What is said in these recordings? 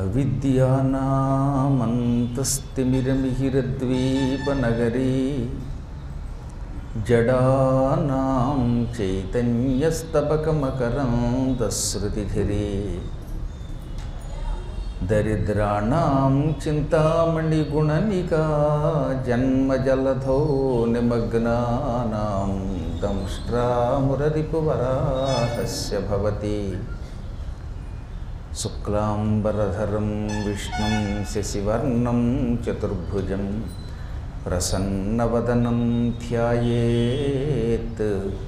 అవిద్యానామంతస్తిమిరమిహిరద్వీపనగరీ జడానాం చైతన్యస్తబకమకరందశ్రుతిఝరీ దరిద్రాణాం చింతామణిగుణనికా జన్మజలధౌ నిమగ్నానాం దంష్ట్రామురరిపువరాహస్య భవతి శుక్లాంబరధరం విష్ణుం శశివర్ణం చతుర్భుజం ప్రసన్నవదనం ధ్యాయేత్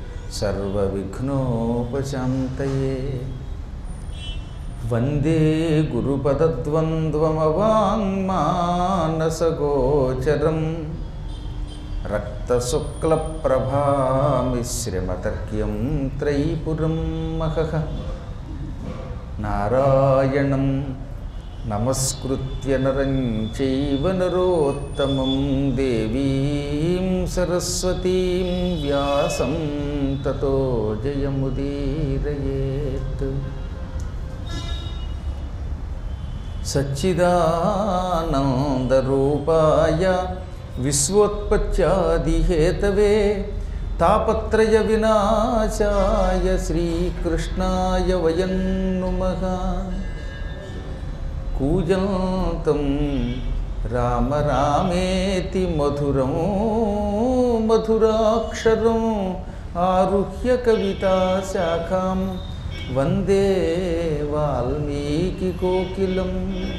సర్వవిఘ్నోపశాంతయే. వందే గురుపదద్వంద్వమవాంగ్మానసగోచరం రక్తశుక్లప్రభామిశ్రమతర్క్యం త్రైపురం మహః. నారాయణం నమస్కృత్య నరం చైవ నరోత్తమం దేవీం సరస్వతీం వ్యాసం తతో జయముదీరయేత్. సచ్చిదానందరూపాయ విశ్వోత్పత్యాదిహేతవే తాపత్రయ వినాశాయ శ్రీకృష్ణాయ వయం నుమః. కూజంతం రామ రామేతి మధురం మధురాక్షరం ఆరుహ్య కవితాశాఖాం వందే వాల్మీకికోకిలం.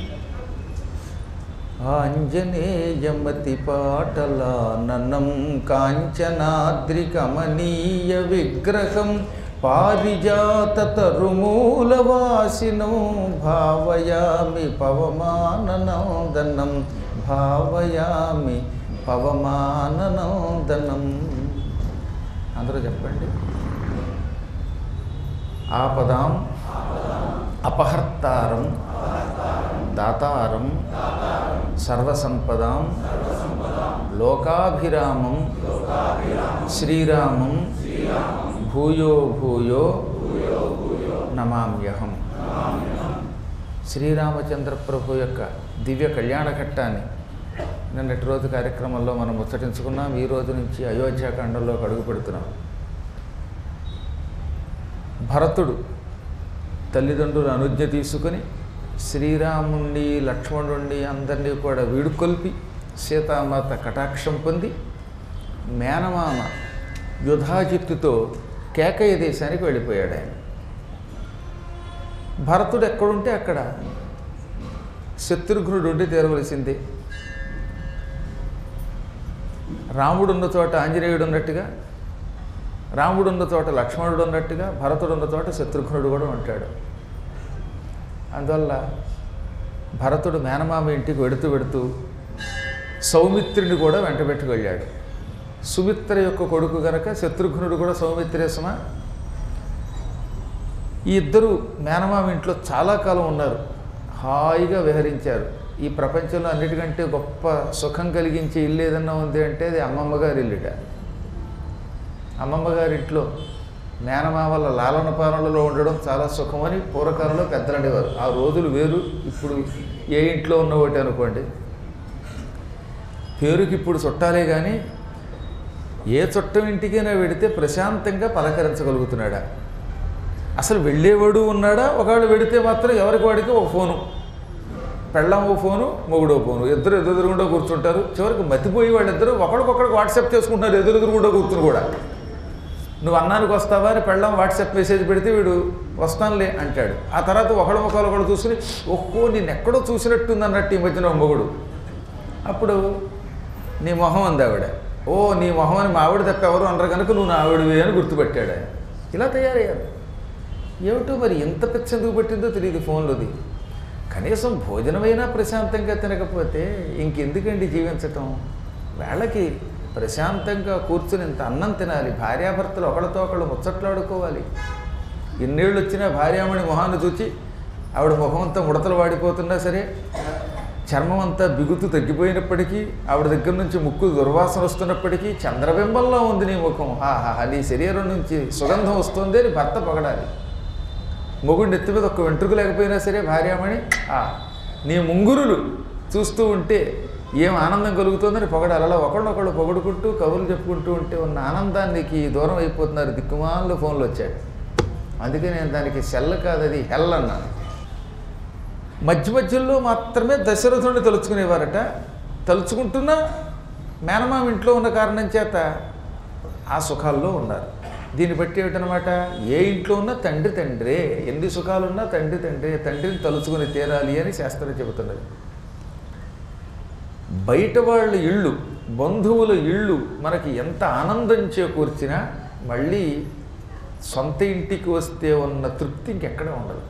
ఆంజనేయమతిపాటలాననం కాంచనాద్రికమనీయ విగ్రహం పారిజాతతరుమూలవాసినం భావయామి పవమాననందనం భావయామి పవమాననందనం. అందరూ చెప్పండి. ఆపదాం అపహర్తారం దాతారం సర్వసంపదాం లోకాభిరామం శ్రీరామం భూయో భూయో నమామ్యహం. శ్రీరామచంద్ర ప్రభు యొక్క దివ్య కళ్యాణ ఘట్టాన్ని నిన్నటి రోజు కార్యక్రమంలో మనం ముచ్చటించుకున్నాం. ఈ రోజు నుంచి అయోధ్యాకాండంలోకి అడుగు పెడుతున్నాం. భరతుడు తల్లిదండ్రుల అనుజ్ఞ తీసుకుని శ్రీరాముణ్ణి లక్ష్మణుణ్ణి అందరినీ కూడా వీడుకొల్పి సీతామాత కటాక్షం పొంది మేనమామ యుధాజిత్తుతో కేకయ్య దేశానికి వెళ్ళిపోయాడు. ఆయన భరతుడు ఎక్కడుంటే అక్కడ శత్రుఘ్నుడు ఉండి తీరవలసిందే. రాముడున్న చోట ఆంజనేయుడు ఉన్నట్టుగా, రాముడున్న చోట లక్ష్మణుడు ఉన్నట్టుగా, భరతుడున్న చోట శత్రుఘ్నుడు కూడా ఉంటాడు. అందువల్ల భరతుడు మేనమామ ఇంటికి వెడుతూ సౌమిత్రుని కూడా వెంటబెట్టుకు వెళ్ళాడు. సుమిత్ర యొక్క కొడుకు గనక శత్రుఘ్నుడు కూడా సౌమిత్రేశమ. ఈ ఇద్దరు మేనమామ ఇంట్లో చాలా కాలం ఉన్నారు, హాయిగా విహరించారు. ఈ ప్రపంచంలో అన్నిటికంటే గొప్ప సుఖం కలిగించే ఇల్లు ఏదన్నా ఉంది అంటే అది అమ్మమ్మగారి ఇల్లుట. అమ్మమ్మగారింట్లో మేనమామల లాలన పాలనలో ఉండడం చాలా సుఖమని పూర్వకాలంలో పెద్దలు అనేవారు. ఆ రోజులు వేరు, ఇప్పుడు ఏ ఇంట్లో ఉన్న ఒకటి అనుకోండి. పేరుకి ఇప్పుడు చుట్టాలే కానీ ఏ చుట్టం ఇంటికైనా వెడితే ప్రశాంతంగా పలకరించగలుగుతున్నాడా? అసలు వెళ్ళేవాడు ఉన్నాడా? ఒకవేళ వెడితే మాత్రం ఎవరికి వాడికి ఒక ఫోను, పెళ్ళం ఓ ఫోను, మొగుడో ఫోను, ఇద్దరు ఎదురుగుండా కూర్చుంటారు. చివరికి మతిపోయి వాళ్ళిద్దరూ ఒకడికొకడికి వాట్సాప్ చేసుకుంటున్నారు ఎదురుగుండా కూర్చుని కూడా. నువ్వు అన్నానికి వస్తావా అని పెళ్ళం వాట్సాప్ మెసేజ్ పెడితే వీడు వస్తానులే అంటాడు. ఆ తర్వాత ఒకడు చూసుకుని ఒక్కో నేను ఎక్కడో చూసినట్టుంది అన్నట్టు ఈ మధ్యన మొగుడు. అప్పుడు నీ మొహం అంది ఆవిడ. ఓ నీ మొహం అని మా ఆవిడ తప్ప ఎవరు అనరు కనుక నువ్వు నా ఆవిడవి అని గుర్తుపెట్టాడు. ఇలా తయారయ్యారు. ఏమిటో మరి ఎంత పెచ్చెందుకు పెట్టిందో తెలియదు ఫోన్లోది. కనీసం భోజనమైనా ప్రశాంతంగా తినకపోతే ఇంకెందుకండి జీవించటం? వేళకి ప్రశాంతంగా కూర్చుని ఇంత అన్నం తినాలి. భార్యాభర్తలు ఒకళ్ళతో ఒకళ్ళు ముచ్చట్లాడుకోవాలి. ఎన్నేళ్ళు వచ్చినా భార్యామణి మొహాన్ని చూచి ఆవిడ ముఖం అంతా ముడతలు వాడిపోతున్నా సరే, చర్మం అంతా బిగుతు తగ్గిపోయినప్పటికీ, ఆవిడ దగ్గర నుంచి ముక్కు దుర్వాసన వస్తున్నప్పటికీ చంద్రబింబంలో ఉంది నీ ముఖం, ఆహా నీ శరీరం నుంచి సుగంధం వస్తుంది అని భర్త పొగడాలి. మొగుడు నెత్తి మీద ఒక్క వెంట్రుకు లేకపోయినా సరే భార్యామణి నీ ముంగురులు చూస్తూ ఉంటే ఏం ఆనందం కలుగుతుందని పొగడాలి. అలా ఒకళ్ళొకళ్ళు పొగడుకుంటూ కబుర్లు చెప్పుకుంటూ ఉంటే ఉన్న ఆనందానికి దూరం అయిపోతున్నారు. దిక్కుమాల్లో ఫోన్లు వచ్చాయి. అందుకే నేను దానికి సెల్ కాదు, అది హెల్ అన్నాను. మధ్య మధ్యలో మాత్రమే దశరథుడిని తలుచుకునేవారట. తలుచుకుంటున్నా మేనమామ ఇంట్లో ఉన్న కారణం చేత ఆ సుఖాల్లో ఉన్నారు. దీన్ని బట్టి ఏమిటనమాట, ఏ ఇంట్లో ఉన్నా తండ్రి తండ్రే, ఎన్ని సుఖాలున్నా తండ్రి తండ్రే, తండ్రిని తలుచుకుని తీరాలి అని శాస్త్రం చెబుతున్నది. బయట వాళ్ళ ఇళ్ళు, బంధువుల ఇళ్ళు మనకి ఎంత ఆనందం చేకూర్చినా మళ్ళీ సొంత ఇంటికి వస్తే ఉన్న తృప్తి ఇంకెక్కడ ఉండదు.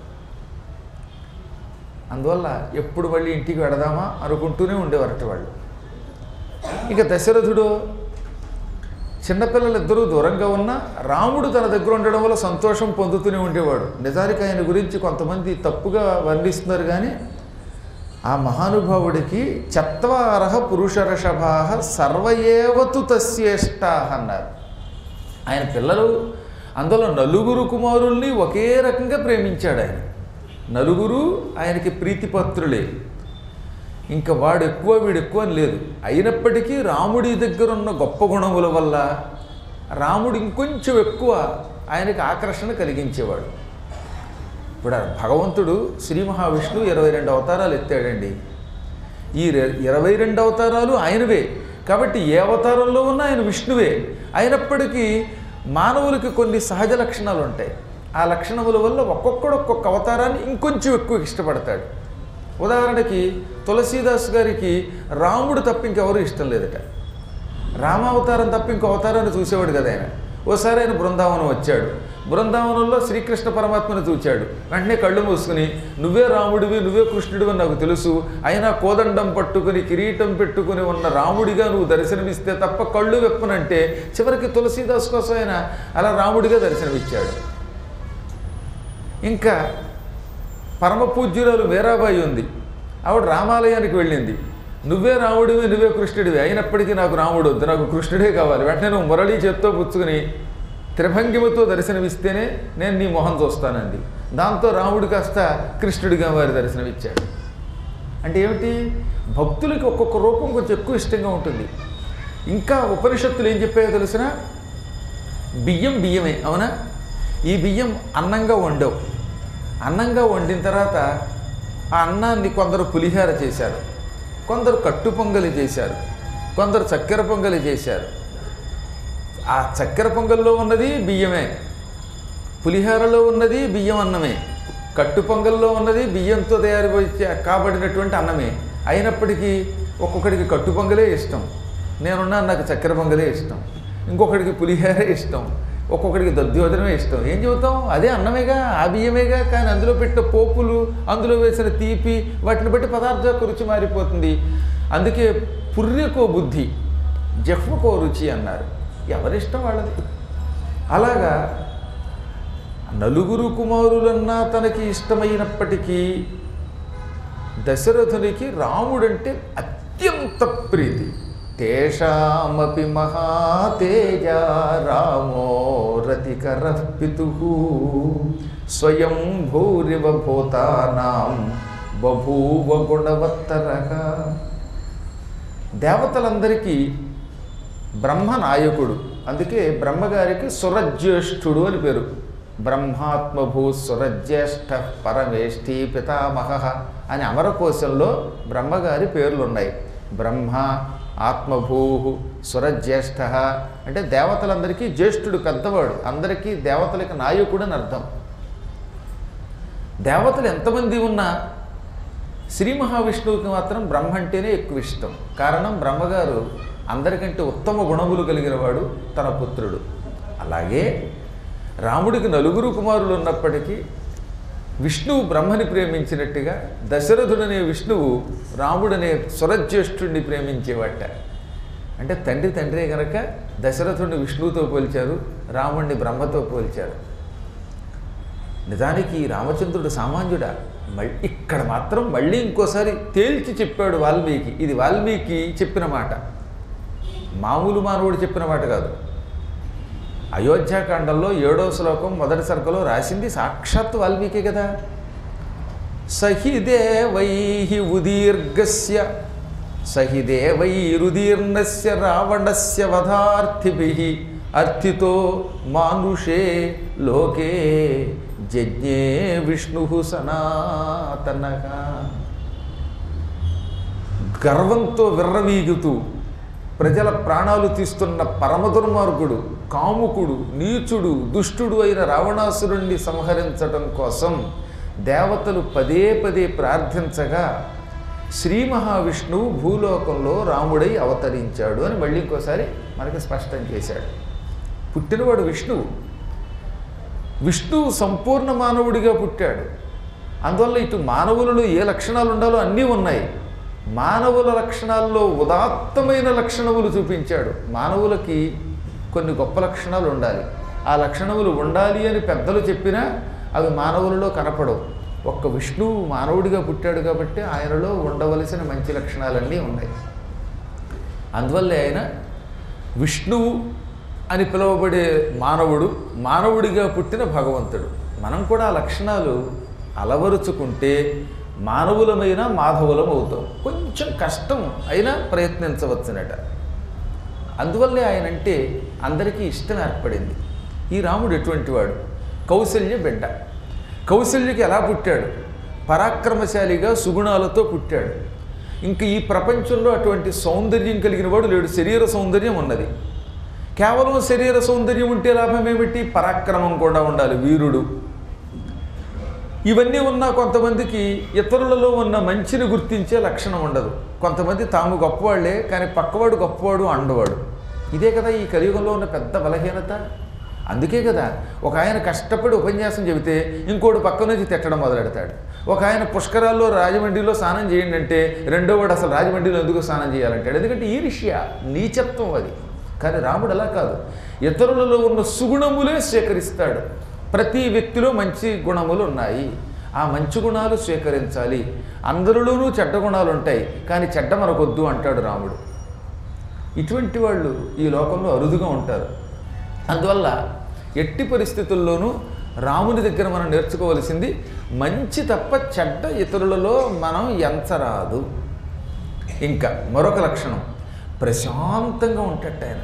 అందువల్ల ఎప్పుడు మళ్ళీ ఇంటికి వెడదామా అనుకుంటూనే ఉండేవారట వాళ్ళు. ఇక దశరథుడు చిన్నపిల్లలిద్దరూ దూరంగా ఉన్నా రాముడు తన దగ్గర ఉండడం వల్ల సంతోషం పొందుతూనే ఉండేవాడు. నిజానికి ఆయన గురించి కొంతమంది తప్పుగా వర్ణిస్తున్నారు, కానీ ఆ మహానుభావుడికి చత్వారః పురుషరషభాః సర్వయేవతు తస్యేష్టాః అన్నారు. ఆయన పిల్లలు అందులో నలుగురు కుమారుల్ని ఒకే రకంగా ప్రేమించాడు ఆయన. నలుగురు ఆయనకి ప్రీతిపత్రులే. ఇంకా వాడు ఎక్కువ వీడు ఎక్కువ అని లేదు. అయినప్పటికీ రాముడి దగ్గర ఉన్న గొప్ప గుణముల వల్ల రాముడు ఇంకొంచెం ఎక్కువ ఆయనకి ఆకర్షణ కలిగించేవాడు. ఇప్పుడు భగవంతుడు శ్రీ మహావిష్ణువు 22 అవతారాలు ఎత్తాడండి. ఈ 22 అవతారాలు ఆయనవే. కాబట్టి ఏ అవతారంలో ఉన్నా ఆయన విష్ణువే. అయినప్పటికీ మానవులకి కొన్ని సహజ లక్షణాలు ఉంటాయి. ఆ లక్షణముల వల్ల ఒక్కొక్కడు ఒక్కొక్క అవతారాన్ని ఇంకొంచెం ఎక్కువ ఇష్టపడతాడు. ఉదాహరణకి తులసీదాస్ గారికి రాముడు తప్ప ఇంకెవరూ ఇష్టం లేదట. రామావతారం తప్ప ఇంకో అవతారాన్ని చూసేవాడు కదా ఆయన. ఓసారి ఆయన బృందావనం వచ్చాడు. బృందావనంలో శ్రీకృష్ణ పరమాత్మను చూచాడు. వెంటనే కళ్ళు మూసుకుని, నువ్వే రాముడివి, నువ్వే కృష్ణుడివి నాకు తెలుసు, అయినా కోదండం పట్టుకుని కిరీటం పెట్టుకుని ఉన్న రాముడిగా నువ్వు దర్శనమిస్తే తప్ప కళ్ళు వెప్పనంటే చివరికి తులసీదాస్ కోసం ఆయన అలా రాముడిగా దర్శనమిచ్చాడు. ఇంకా పరమ పూజ్యురాలు మీరాబాయి ఉంది. ఆవిడ రామాలయానికి వెళ్ళింది. నువ్వే రాముడివి, నువ్వే కృష్ణుడివి, అయినప్పటికీ నాకు రాముడు వద్దు, నాకు కృష్ణుడే కావాలి. వెంటనే నువ్వు మురళీ చేత్తో పుచ్చుకుని త్రిభంగిమతో దర్శనమిస్తేనే నేను నీ మొహం చూస్తానండి. దాంతో రాముడు కాస్త కృష్ణుడిగా వారి దర్శనమిచ్చాడు. అంటే ఏమిటి, భక్తులకి ఒక్కొక్క రూపం కొంచెం ఎక్కువ ఇష్టంగా ఉంటుంది. ఇంకా ఉపనిషత్తులు ఏం చెప్పాయో తెలిసిన, బియ్యం బియ్యమే, అవునా? ఈ బియ్యం అన్నంగా వండవు. అన్నంగా వండిన తర్వాత ఆ అన్నాన్ని కొందరు పులిహార చేశారు, కొందరు కట్టు పొంగలి చేశారు, కొందరు చక్కెర పొంగలి చేశారు. ఆ చక్కెర పొంగల్లో ఉన్నది బియ్యమే, పులిహారలో ఉన్నది బియ్యం అన్నమే, కట్టు పొంగల్లో ఉన్నది బియ్యంతో తయారు కాబడినటువంటి అన్నమే. అయినప్పటికీ ఒక్కొక్కడికి కట్టు పొంగలే ఇష్టం, నేనున్నా నాకు చక్కెర పొంగలే ఇష్టం, ఇంకొకడికి పులిహారే ఇష్టం, ఒక్కొక్కడికి దద్యోజనమే ఇష్టం. ఏం చెబుతాం, అదే అన్నమేగా, ఆ బియ్యమేగా. కానీ అందులో పెట్టిన పోపులు, అందులో వేసిన తీపి, వాటిని బట్టి పదార్థ రుచి మారిపోతుంది. అందుకే పుర్రెకో బుద్ధి, జహ్వకో రుచి అన్నారు. ఎవరిష్టం వాళ్ళది. అలాగా నలుగురు కుమారులన్నా తనకి ఇష్టమైనప్పటికీ దశరథునికి రాముడంటే అత్యంత ప్రీతి. తేషామపి మహాతేజ రామో రతికరః పితుః స్వయం భూరివ భూతానాం బభూవ గుణవత్తరః. దేవతలందరికీ బ్రహ్మ నాయకుడు. అందుకే బ్రహ్మగారికి సురజ్యేష్ఠుడు అని పేరు. బ్రహ్మాత్మభూ సురజ్యేష్ఠ పరమేష్ఠీ పితామహ అని అమరకోశంలో బ్రహ్మగారి పేర్లు ఉన్నాయి. బ్రహ్మ, ఆత్మభూ, సురజ్యేష్ఠ అంటే దేవతలందరికీ జ్యేష్ఠుడు, పెద్దవాడు, అందరికీ దేవతలకి నాయకుడు అని అర్థం. దేవతలు ఎంతమంది ఉన్నా శ్రీ మహావిష్ణువుకి మాత్రం బ్రహ్మ అంటేనే ఎక్కువ ఇష్టం. కారణం, బ్రహ్మగారు అందరికంటే ఉత్తమ గుణములు కలిగిన వాడు, తన పుత్రుడు. అలాగే రాముడికి నలుగురు కుమారులు ఉన్నప్పటికీ విష్ణువు బ్రహ్మని ప్రేమించినట్టుగా దశరథుడనే విష్ణువు రాముడనే సురజ్యేష్ఠుడిని ప్రేమించేవాట. అంటే తండ్రి తండ్రే కనుక దశరథుడిని విష్ణువుతో పోల్చారు, రాముడిని బ్రహ్మతో పోల్చారు. నిజానికి రామచంద్రుడు సామాన్యుడా? ఇక్కడ మాత్రం మళ్ళీ ఇంకోసారి తేల్చి చెప్పాడు వాల్మీకి. ఇది వాల్మీకి చెప్పిన మాట, మామూలు మానవుడు చెప్పిన మాట కాదు. అయోధ్యాకాండంలో 7వ శ్లోకం మొదటి సర్గలో రాసింది సాక్షాత్ వాల్మీకే కదా. సహి దేవైః ఉదీర్ఘస్య సహి దేవైరుదీర్ణస్య రావణస్య వధార్థిభిః అర్థితో మానుషే లోకే జజ్ఞే విష్ణుః సనాతనః. గర్వంతో విర్రవీగుతూ ప్రజల ప్రాణాలు తీస్తున్న పరమదుర్మార్గుడు, కాముకుడు, నీచుడు, దుష్టుడు అయిన రావణాసురుణ్ణి సంహరించడం కోసం దేవతలు పదే పదే ప్రార్థించగా శ్రీ మహావిష్ణువు భూలోకంలో రాముడై అవతరించాడు అని మళ్ళీ ఇంకోసారి మనకి స్పష్టం చేశాడు. పుట్టినవాడు విష్ణువు. విష్ణువు సంపూర్ణ మానవుడిగా పుట్టాడు. అందువల్ల ఇటు మానవులలో ఏ లక్షణాలు ఉండాలో అన్నీ ఉన్నాయి. మానవుల లక్షణాల్లో ఉదాత్తమైన లక్షణములు చూపించాడు. మానవులకి కొన్ని గొప్ప లక్షణాలు ఉండాలి. ఆ లక్షణములు ఉండాలి అని పెద్దలు చెప్పినా అవి మానవులలో కనపడవు. ఒక్క విష్ణువు మానవుడిగా పుట్టాడు కాబట్టి ఆయనలో ఉండవలసిన మంచి లక్షణాలన్నీ ఉన్నాయి. అందువల్లే ఆయన విష్ణువు అని పిలువబడే మానవుడు, మానవుడిగా పుట్టిన భగవంతుడు. మనం కూడా ఆ లక్షణాలు అలవరుచుకుంటే మానవులమైన మాధవులం అవుతాం. కొంచెం కష్టం అయినా ప్రయత్నించవచ్చునట. అందువల్లే ఆయన అంటే అందరికీ ఇష్టం ఏర్పడింది. ఈ రాముడు ఎటువంటి వాడు? కౌసల్య బిడ్డ. కౌసల్యకి ఎలా పుట్టాడు? పరాక్రమశాలిగా సుగుణాలతో పుట్టాడు. ఇంక ఈ ప్రపంచంలో అటువంటి సౌందర్యం కలిగిన వాడు లేడు. శరీర సౌందర్యం ఉన్నది. కేవలం శరీర సౌందర్యం ఉంటే లాభం ఏమిటి? పరాక్రమం కూడా ఉండాలి, వీరుడు. ఇవన్నీ ఉన్నా కొంతమందికి ఇతరులలో ఉన్న మంచిని గుర్తించే లక్షణం ఉండదు. కొంతమంది తాము గొప్పవాళ్లే కానీ పక్కవాడు గొప్పవాడు అండవాడు. ఇదే కదా ఈ కలియుగంలో ఉన్న పెద్ద బలహీనత. అందుకే కదా ఒక ఆయన కష్టపడి ఉపన్యాసం చెబితే ఇంకోటి పక్క నుంచి తిట్టడం మొదలెడతాడు. ఒక ఆయన పుష్కరాల్లో రాజమండ్రిలో స్నానం చేయండి అంటే రెండో వాడు అసలు రాజమండ్రిలో ఎందుకు స్నానం చేయాలంటాడు. ఎందుకంటే ఈర్ష్య, నీచత్వం అది. కానీ రాముడు అలా కాదు. ఇతరులలో ఉన్న సుగుణములే స్వీకరిస్తాడు. ప్రతి వ్యక్తిలో మంచి గుణములు ఉన్నాయి. ఆ మంచి గుణాలు స్వీకరించాలి. అందరిలోనూ చెడ్డ గుణాలు ఉంటాయి కానీ చెడ్డ మనకొద్దు అంటాడు రాముడు. ఇటువంటి వాళ్ళు ఈ లోకంలో అరుదుగా ఉంటారు. అందువల్ల ఎట్టి పరిస్థితుల్లోనూ రాముని దగ్గర మనం నేర్చుకోవలసింది మంచి తప్ప చెడ్డ ఇతరులలో మనం ఎంచరాదు. ఇంకా మరొక లక్షణం, ప్రశాంతంగా ఉంటాడు ఆయన.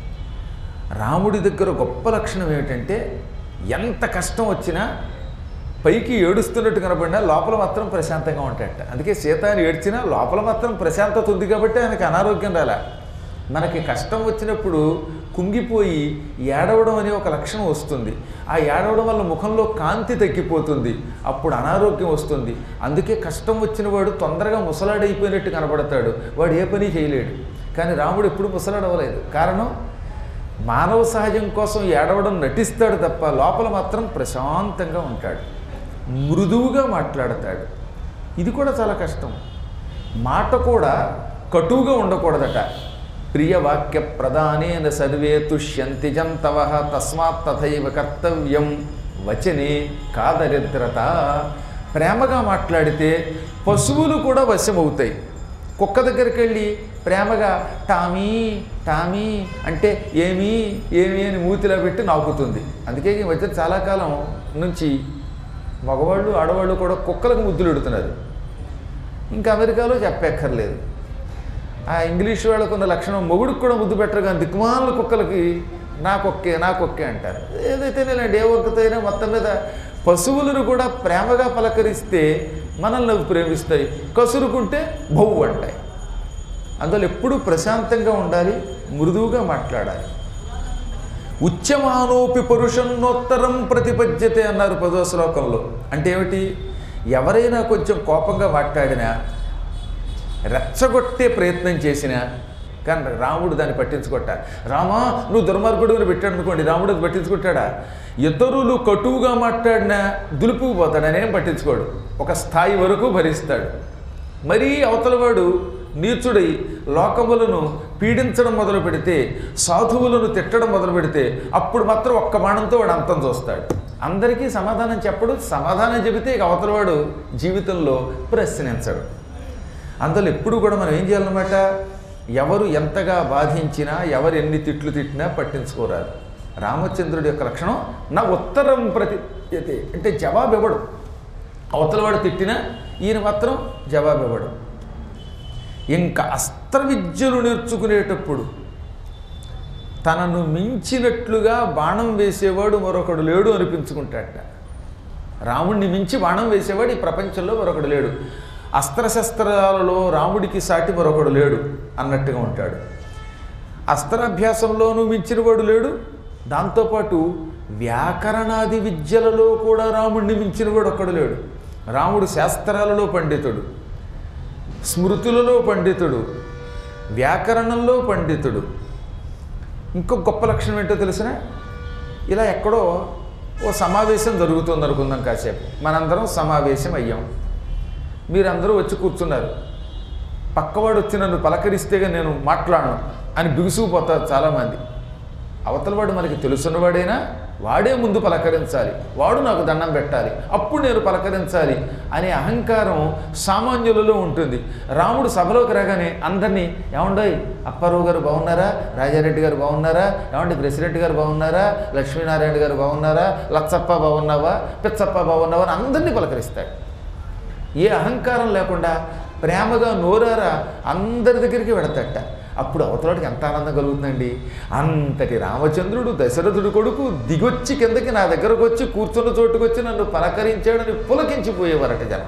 రాముడి దగ్గర గొప్ప లక్షణం ఏమిటంటే ఎంత కష్టం వచ్చినా పైకి ఏడుస్తున్నట్టు కనబడినా లోపల మాత్రం ప్రశాంతంగా ఉంటాడట. అందుకే సీత అని ఏడ్చినా లోపల మాత్రం ప్రశాంతత ఉంది కాబట్టి ఆయనకి అనారోగ్యం రాలే. మనకి కష్టం వచ్చినప్పుడు కుంగిపోయి ఏడవడం అనే ఒక లక్షణం వస్తుంది. ఆ ఏడవడం వల్ల ముఖంలో కాంతి తగ్గిపోతుంది, అప్పుడు అనారోగ్యం వస్తుంది. అందుకే కష్టం వచ్చిన వాడు తొందరగా ముసలాడైపోయినట్టు కనబడతాడు, వాడు ఏ పని చేయలేడు. కానీ రాముడు ఎప్పుడు ముసలాడవలేదు. కారణం మానవ సహజం కోసం ఏడవడం నటిస్తాడు తప్ప లోపల మాత్రం ప్రశాంతంగా ఉంటాడు, మృదువుగా మాట్లాడతాడు. ఇది కూడా చాలా కష్టం. మాట కూడా కటువుగా ఉండకూడదట. ప్రియవాక్య ప్రధానేన సర్వే తుష్యంతి జంతవః తస్మాత్ తథైవ కర్తవ్యం వచనే కాదరిద్రత. ప్రేమగా మాట్లాడితే పశువులు కూడా వశమవుతాయి. కుక్క దగ్గరికి వెళ్ళి ప్రేమగా టామీ టామీ అంటే ఏమీ ఏమీ అని మూతిలో పెట్టి నాకుతుంది. అందుకే ఈ మధ్య చాలా కాలం నుంచి మగవాళ్ళు ఆడవాళ్ళు కూడా కుక్కలకు ముద్దులు పెడుతున్నారు. ఇంకా అమెరికాలో చెప్పక్కర్లేదు. ఆ ఇంగ్లీష్ వాళ్ళకు ఉన్న లక్షణం మొగుడికి కూడా ముద్దు పెట్టరు కానీ దిక్కుమాల కుక్కలకి నాకొక్కే అంటారు. ఏదైతేనేలండి ఏ ఒక్కతో అయినా మొత్తం మీద పశువులను కూడా ప్రేమగా పలకరిస్తే మనల్ని ప్రేమిస్తాయి, కసురుకుంటే బొవ్వు అంటాయి. అందువల్ల ఎప్పుడూ ప్రశాంతంగా ఉండాలి, మృదువుగా మాట్లాడాలి. ఉచ్యమానోపి పురుషన్నోత్తరం ప్రతిపద్యతే అన్నారు 10వ శ్లోకంలో. అంటే ఏమిటి? ఎవరైనా కొంచెం కోపంగా మాట్లాడినా రెచ్చగొట్టే ప్రయత్నం చేసినా కానీ రాముడు దాన్ని పట్టించుకుంటాడు. రామా నువ్వు దుర్మార్గుడు అని పెట్టాడు అనుకోండి, రాముడు అది పట్టించుకుంటాడా? ఇతరులు కటువుగా మాట్లాడినా దులుపుకుపోతాడు, ఆయన ఏం పట్టించుకోడు. ఒక స్థాయి వరకు భరిస్తాడు. మరీ అవతలవాడు నీచుడై లోకములను పీడించడం మొదలు పెడితే, సాధువులను తిట్టడం మొదలు పెడితే అప్పుడు మాత్రం ఒక్క బాణంతో వాడు అంతం చూస్తాడు. అందరికీ సమాధానం చెప్పడు. సమాధానం చెబితే ఇక అవతలవాడు జీవితంలో ప్రశ్నించడు. అందులో ఎప్పుడు కూడా మనం ఏం చేయాలన్నమాట, ఎవరు ఎంతగా బాధించినా ఎవరు ఎన్ని తిట్లు తిట్టినా పట్టించుకోరాదు. రామచంద్రుడి యొక్క లక్షణం నా ఉత్తరం ప్రతిపద్యతే అంటే జవాబు ఇవ్వడు. అవతలవాడు తిట్టినా ఈయన మాత్రం జవాబు ఇవ్వడం. ఇంకా అస్త్ర విద్యలు నేర్చుకునేటప్పుడు తనను మించినట్లుగా బాణం వేసేవాడు మరొకడు లేడు అనిపించుకుంటాడట. రాముడిని మించి బాణం వేసేవాడు ఈ ప్రపంచంలో మరొకడు లేడు, అస్త్రశస్త్రాలలో రాముడికి సాటి మరొకడు లేడు అన్నట్టుగా ఉంటాడు. అస్త్రాభ్యాసంలోనూ మించినవాడు లేడు, దాంతోపాటు వ్యాకరణాది విద్యలలో కూడా రాముడిని మించినవాడు ఒక్కడు లేడు. రాముడు శాస్త్రాలలో పండితుడు, స్మృతులలో పండితుడు, వ్యాకరణంలో పండితుడు. ఇంకొక గొప్ప లక్షణం ఏంటో తెలిసిన, ఇలా ఎక్కడో ఓ సమావేశం జరుగుతుంది అనుకుందాం, కాసేపు మనందరం సమావేశం అయ్యాం, మీరందరూ వచ్చి కూర్చున్నారు. పక్కవాడు వచ్చి నన్ను పలకరిస్తేగా నేను మాట్లాడను అని బిగుసుకుపోతారు చాలామంది. అవతలవాడు మనకి తెలుసున్నవాడైనా వాడే ముందు పలకరించాలి, వాడు నాకు దండం పెట్టాలి, అప్పుడు నేను పలకరించాలి అనే అహంకారం సామాన్యులలో ఉంటుంది. రాముడు సభలోకి రాగానే అందరినీ, ఏమండోయ్ అప్పారావు గారు బాగున్నారా, రాజారెడ్డి గారు బాగున్నారా, ఏమండి ప్రెసిడెంట్ గారు బాగున్నారా, లక్ష్మీనారాయణ గారు బాగున్నారా, లచ్చప్ప బాగున్నావా, పిచ్చప్ప బాగున్నావా అని అందరినీ పలకరిస్తాడు. ఏ అహంకారం లేకుండా ప్రేమగా నోరారా అందరి దగ్గరికి వెడతట. అప్పుడు అవతలకి ఎంత ఆనందం కలుగుతుందండి. అంతటి రామచంద్రుడు దశరథుడు కొడుకు దిగొచ్చి కిందకి నా దగ్గరకు వచ్చి కూర్చున్న చోటుకు వచ్చి నన్ను పలకరించాడని పులకించిపోయేవారట జనం.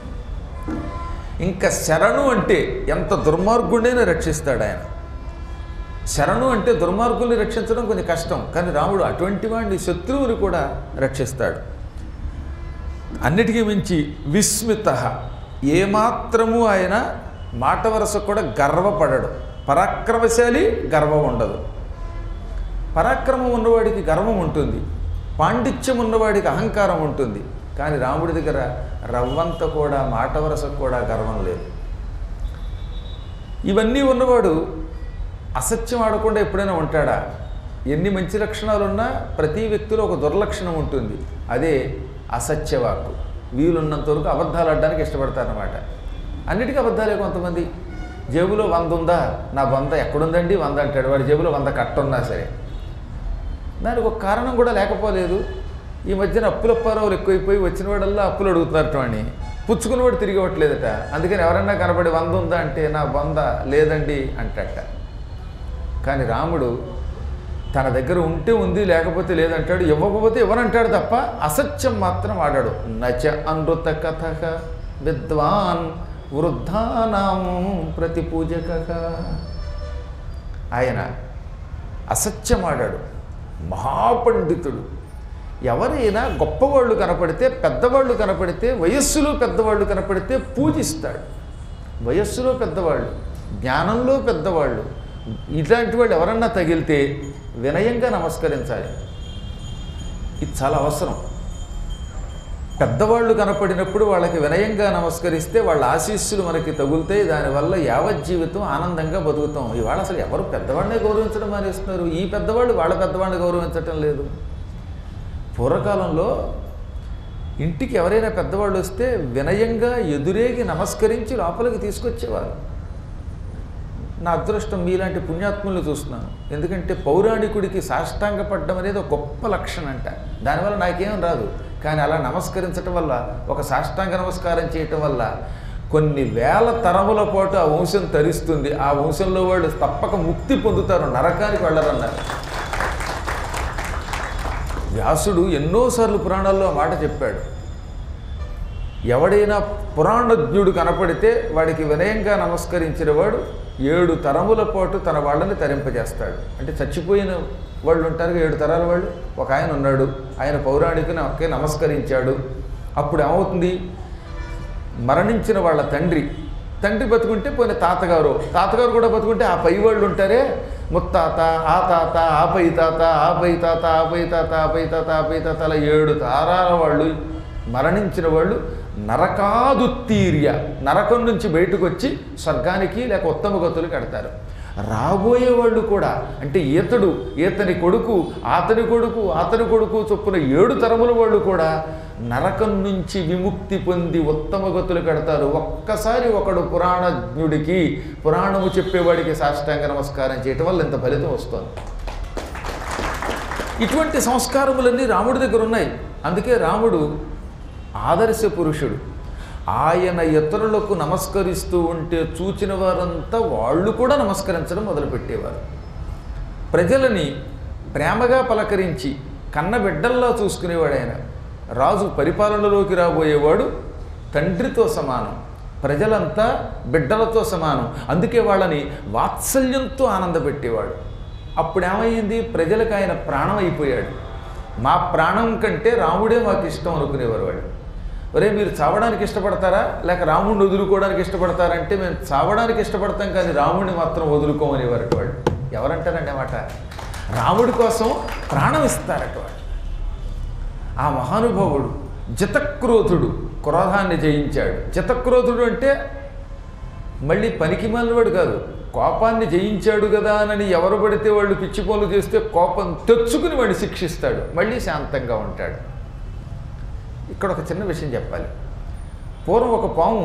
ఇంకా శరణు అంటే ఎంత దుర్మార్గుడైనా రక్షిస్తాడు ఆయన. శరణు అంటే దుర్మార్గుల్ని రక్షించడం కొంచెం కష్టం, కానీ రాముడు అటువంటి వాడిని శత్రువుని కూడా రక్షిస్తాడు. అన్నిటికీ మించి విస్మిత, ఏమాత్రము ఆయన మాట వరస కూడా గర్వపడడు. పరాక్రమశాలి, గర్వం ఉండదు. పరాక్రమం ఉన్నవాడికి గర్వం ఉంటుంది, పాండిత్యం ఉన్నవాడికి అహంకారం ఉంటుంది, కానీ రాముడి దగ్గర రవ్వంత కూడా మాట వరసకు కూడా గర్వం లేదు. ఇవన్నీ ఉన్నవాడు అసత్యం ఆడకుండా ఎప్పుడైనా ఉంటాడా? ఎన్ని మంచి లక్షణాలున్నా ప్రతి వ్యక్తిలో ఒక దుర్లక్షణం ఉంటుంది, అదే అసత్యవాక్కు. వీలున్నంత వరకు అబద్ధాలు ఆడడానికి ఇష్టపడతారన్నమాట. అన్నిటికీ అబద్ధాలే. కొంతమంది జేబులో 100 ఉందా, నా 100 ఎక్కడుందండి 100 అంటాడు. వాడి జేబులో 100 కట్టున్నా సరే దానికి ఒక కారణం కూడా లేకపోలేదు. ఈ మధ్యన అప్పులప్పారావులు ఎక్కువైపోయి వచ్చిన వాడల్లా అప్పులు అడుగుతున్నారట అని, పుచ్చుకున్నవాడు తిరిగి ఇవ్వట్లేదట. అందుకని ఎవరన్నా కనబడి 100 ఉందా అంటే నా 100 లేదండి అంటట. కానీ రాముడు తన దగ్గర ఉంటే ఉంది, లేకపోతే లేదంటాడు, ఇవ్వకపోతే ఇవ్వనంటాడు తప్ప అసత్యం మాత్రం ఆడాడు. నచ అనృత కథక విద్వాన్ వృద్ధానాం ప్రతి పూజక. ఆయన అసత్యం ఆడాడు, మహాపండితుడు. ఎవరైనా గొప్పవాళ్ళు కనపడితే, పెద్దవాళ్ళు కనపడితే, వయస్సులో పెద్దవాళ్ళు కనపడితే పూజిస్తాడు. వయస్సులో పెద్దవాళ్ళు, జ్ఞానంలో పెద్దవాళ్ళు, ఇలాంటి వాళ్ళు ఎవరన్నా తగిలితే వినయంగా నమస్కరించాలి. ఇది చాలా అవసరం. పెద్దవాళ్ళు కనపడినప్పుడు వాళ్ళకి వినయంగా నమస్కరిస్తే వాళ్ళ ఆశీస్సులు మనకి తగులుతాయి. దానివల్ల యావజ్జీవితం ఆనందంగా బతుకుతాం. ఇవాళ అసలు ఎవరు పెద్దవాడినే గౌరవించడం మానేస్తున్నారు. ఈ పెద్దవాళ్ళు వాళ్ళ పెద్దవాడిని గౌరవించటం లేదు. పూర్వకాలంలో ఇంటికి ఎవరైనా పెద్దవాళ్ళు వస్తే వినయంగా ఎదురేగి నమస్కరించి లోపలికి తీసుకొచ్చేవారు. నా అదృష్టం మీలాంటి పుణ్యాత్ములను చూస్తున్నాను. ఎందుకంటే పౌరాణికుడికి సాష్టాంగ పడ్డం అనేది ఒక గొప్ప లక్షణం అంట. దానివల్ల నాకేం రాదు, కానీ అలా నమస్కరించటం వల్ల, ఒక సాష్టాంగ నమస్కారం చేయటం వల్ల కొన్ని వేల తరముల పాటు ఆ వంశం తరిస్తుంది. ఆ వంశంలో వాళ్ళు తప్పక ముక్తి పొందుతారు, నరకానికి వెళ్ళరన్నారు. వ్యాసుడు ఎన్నోసార్లు పురాణాల్లో ఆ మాట చెప్పాడు. ఎవడైనా పురాణజ్ఞుడు కనపడితే వాడికి వినయంగా నమస్కరించిన వాడు 7 తరముల పాటు తన వాళ్ళని తరింపజేస్తాడు. అంటే చచ్చిపోయిన వాళ్ళు ఉంటారు 7 తరాల వాళ్ళు. ఒక ఆయన ఉన్నాడు, ఆయన పౌరాణికుని ఒకే నమస్కరించాడు. అప్పుడు ఏమవుతుంది, మరణించిన వాళ్ళ తండ్రి బతుకుంటే పోయిన తాతగారు కూడా బతుకుంటే ఆ పై వాళ్ళు ఉంటారే, ముత్తాత, ఆ తాత, ఆ పై తాత, ఆ పై తాత, ఆ పై తాత, ఆ పై తాత, ఆ పై తాత, అలా 7 తరాల వాళ్ళు మరణించిన వాళ్ళు నరకాదుత్తీర్య, నరకం నుంచి బయటకు వచ్చి స్వర్గానికి లేక ఉత్తమ గతులకు కడతారు. రాబోయే వాళ్ళు కూడా, అంటే ఈతని కొడుకు, అతని కొడుకు చొప్పున 7 తరముల వాళ్ళు కూడా నరకం నుంచి విముక్తి పొంది ఉత్తమ గతులు కడతారు. ఒక్కసారి ఒకడు పురాణజ్ఞుడికి, పురాణము చెప్పేవాడికి సాష్టాంగ నమస్కారం చేయటం వల్ల ఇంత ఫలితం వస్తుంది. ఇటువంటి సంస్కారములన్నీ రాముడి దగ్గర ఉన్నాయి. అందుకే రాముడు ఆదర్శ పురుషుడు. ఆయన ఇతరులకు నమస్కరిస్తూ ఉంటే చూచిన వారంతా వాళ్ళు కూడా నమస్కరించడం మొదలుపెట్టేవారు. ప్రజలని ప్రేమగా పలకరించి కన్నబిడ్డల్లా చూసుకునేవాడు ఆయన. రాజు పరిపాలనలోకి రాబోయేవాడు తండ్రితో సమానం, ప్రజలంతా బిడ్డలతో సమానం. అందుకే వాళ్ళని వాత్సల్యంతో ఆనందపెట్టేవాడు. అప్పుడేమైంది? ప్రజలకు ఆయన ప్రాణం అయిపోయాడు. మా ప్రాణం కంటే రాముడే మాకు ఇష్టం అనుకునేవారు వాళ్ళు. ఒరే, మీరు చావడానికి ఇష్టపడతారా లేక రాముడిని వదులుకోవడానికి ఇష్టపడతారంటే మేము చావడానికి ఇష్టపడతాం కానీ రాముడిని మాత్రం వదులుకోమనేవారు వాళ్ళు. ఎవరంటారండి మాట? రాముడి కోసం ప్రాణం ఇస్తారట వాళ్ళు. ఆ మహానుభావుడు జితక్రోధుడు క్రోధాన్ని జయించాడు. జితక్రోధుడు అంటే మళ్ళీ పనికి మాలినవాడు కాదు, కోపాన్ని జయించాడు కదా అని ఎవరు పడితే వాళ్ళు పిచ్చి పనులు చేస్తే కోపం తెచ్చుకుని వాడిని శిక్షిస్తాడు, మళ్ళీ శాంతంగా ఉంటాడు. ఇక్కడ ఒక చిన్న విషయం చెప్పాలి. పూర్వం ఒక పాము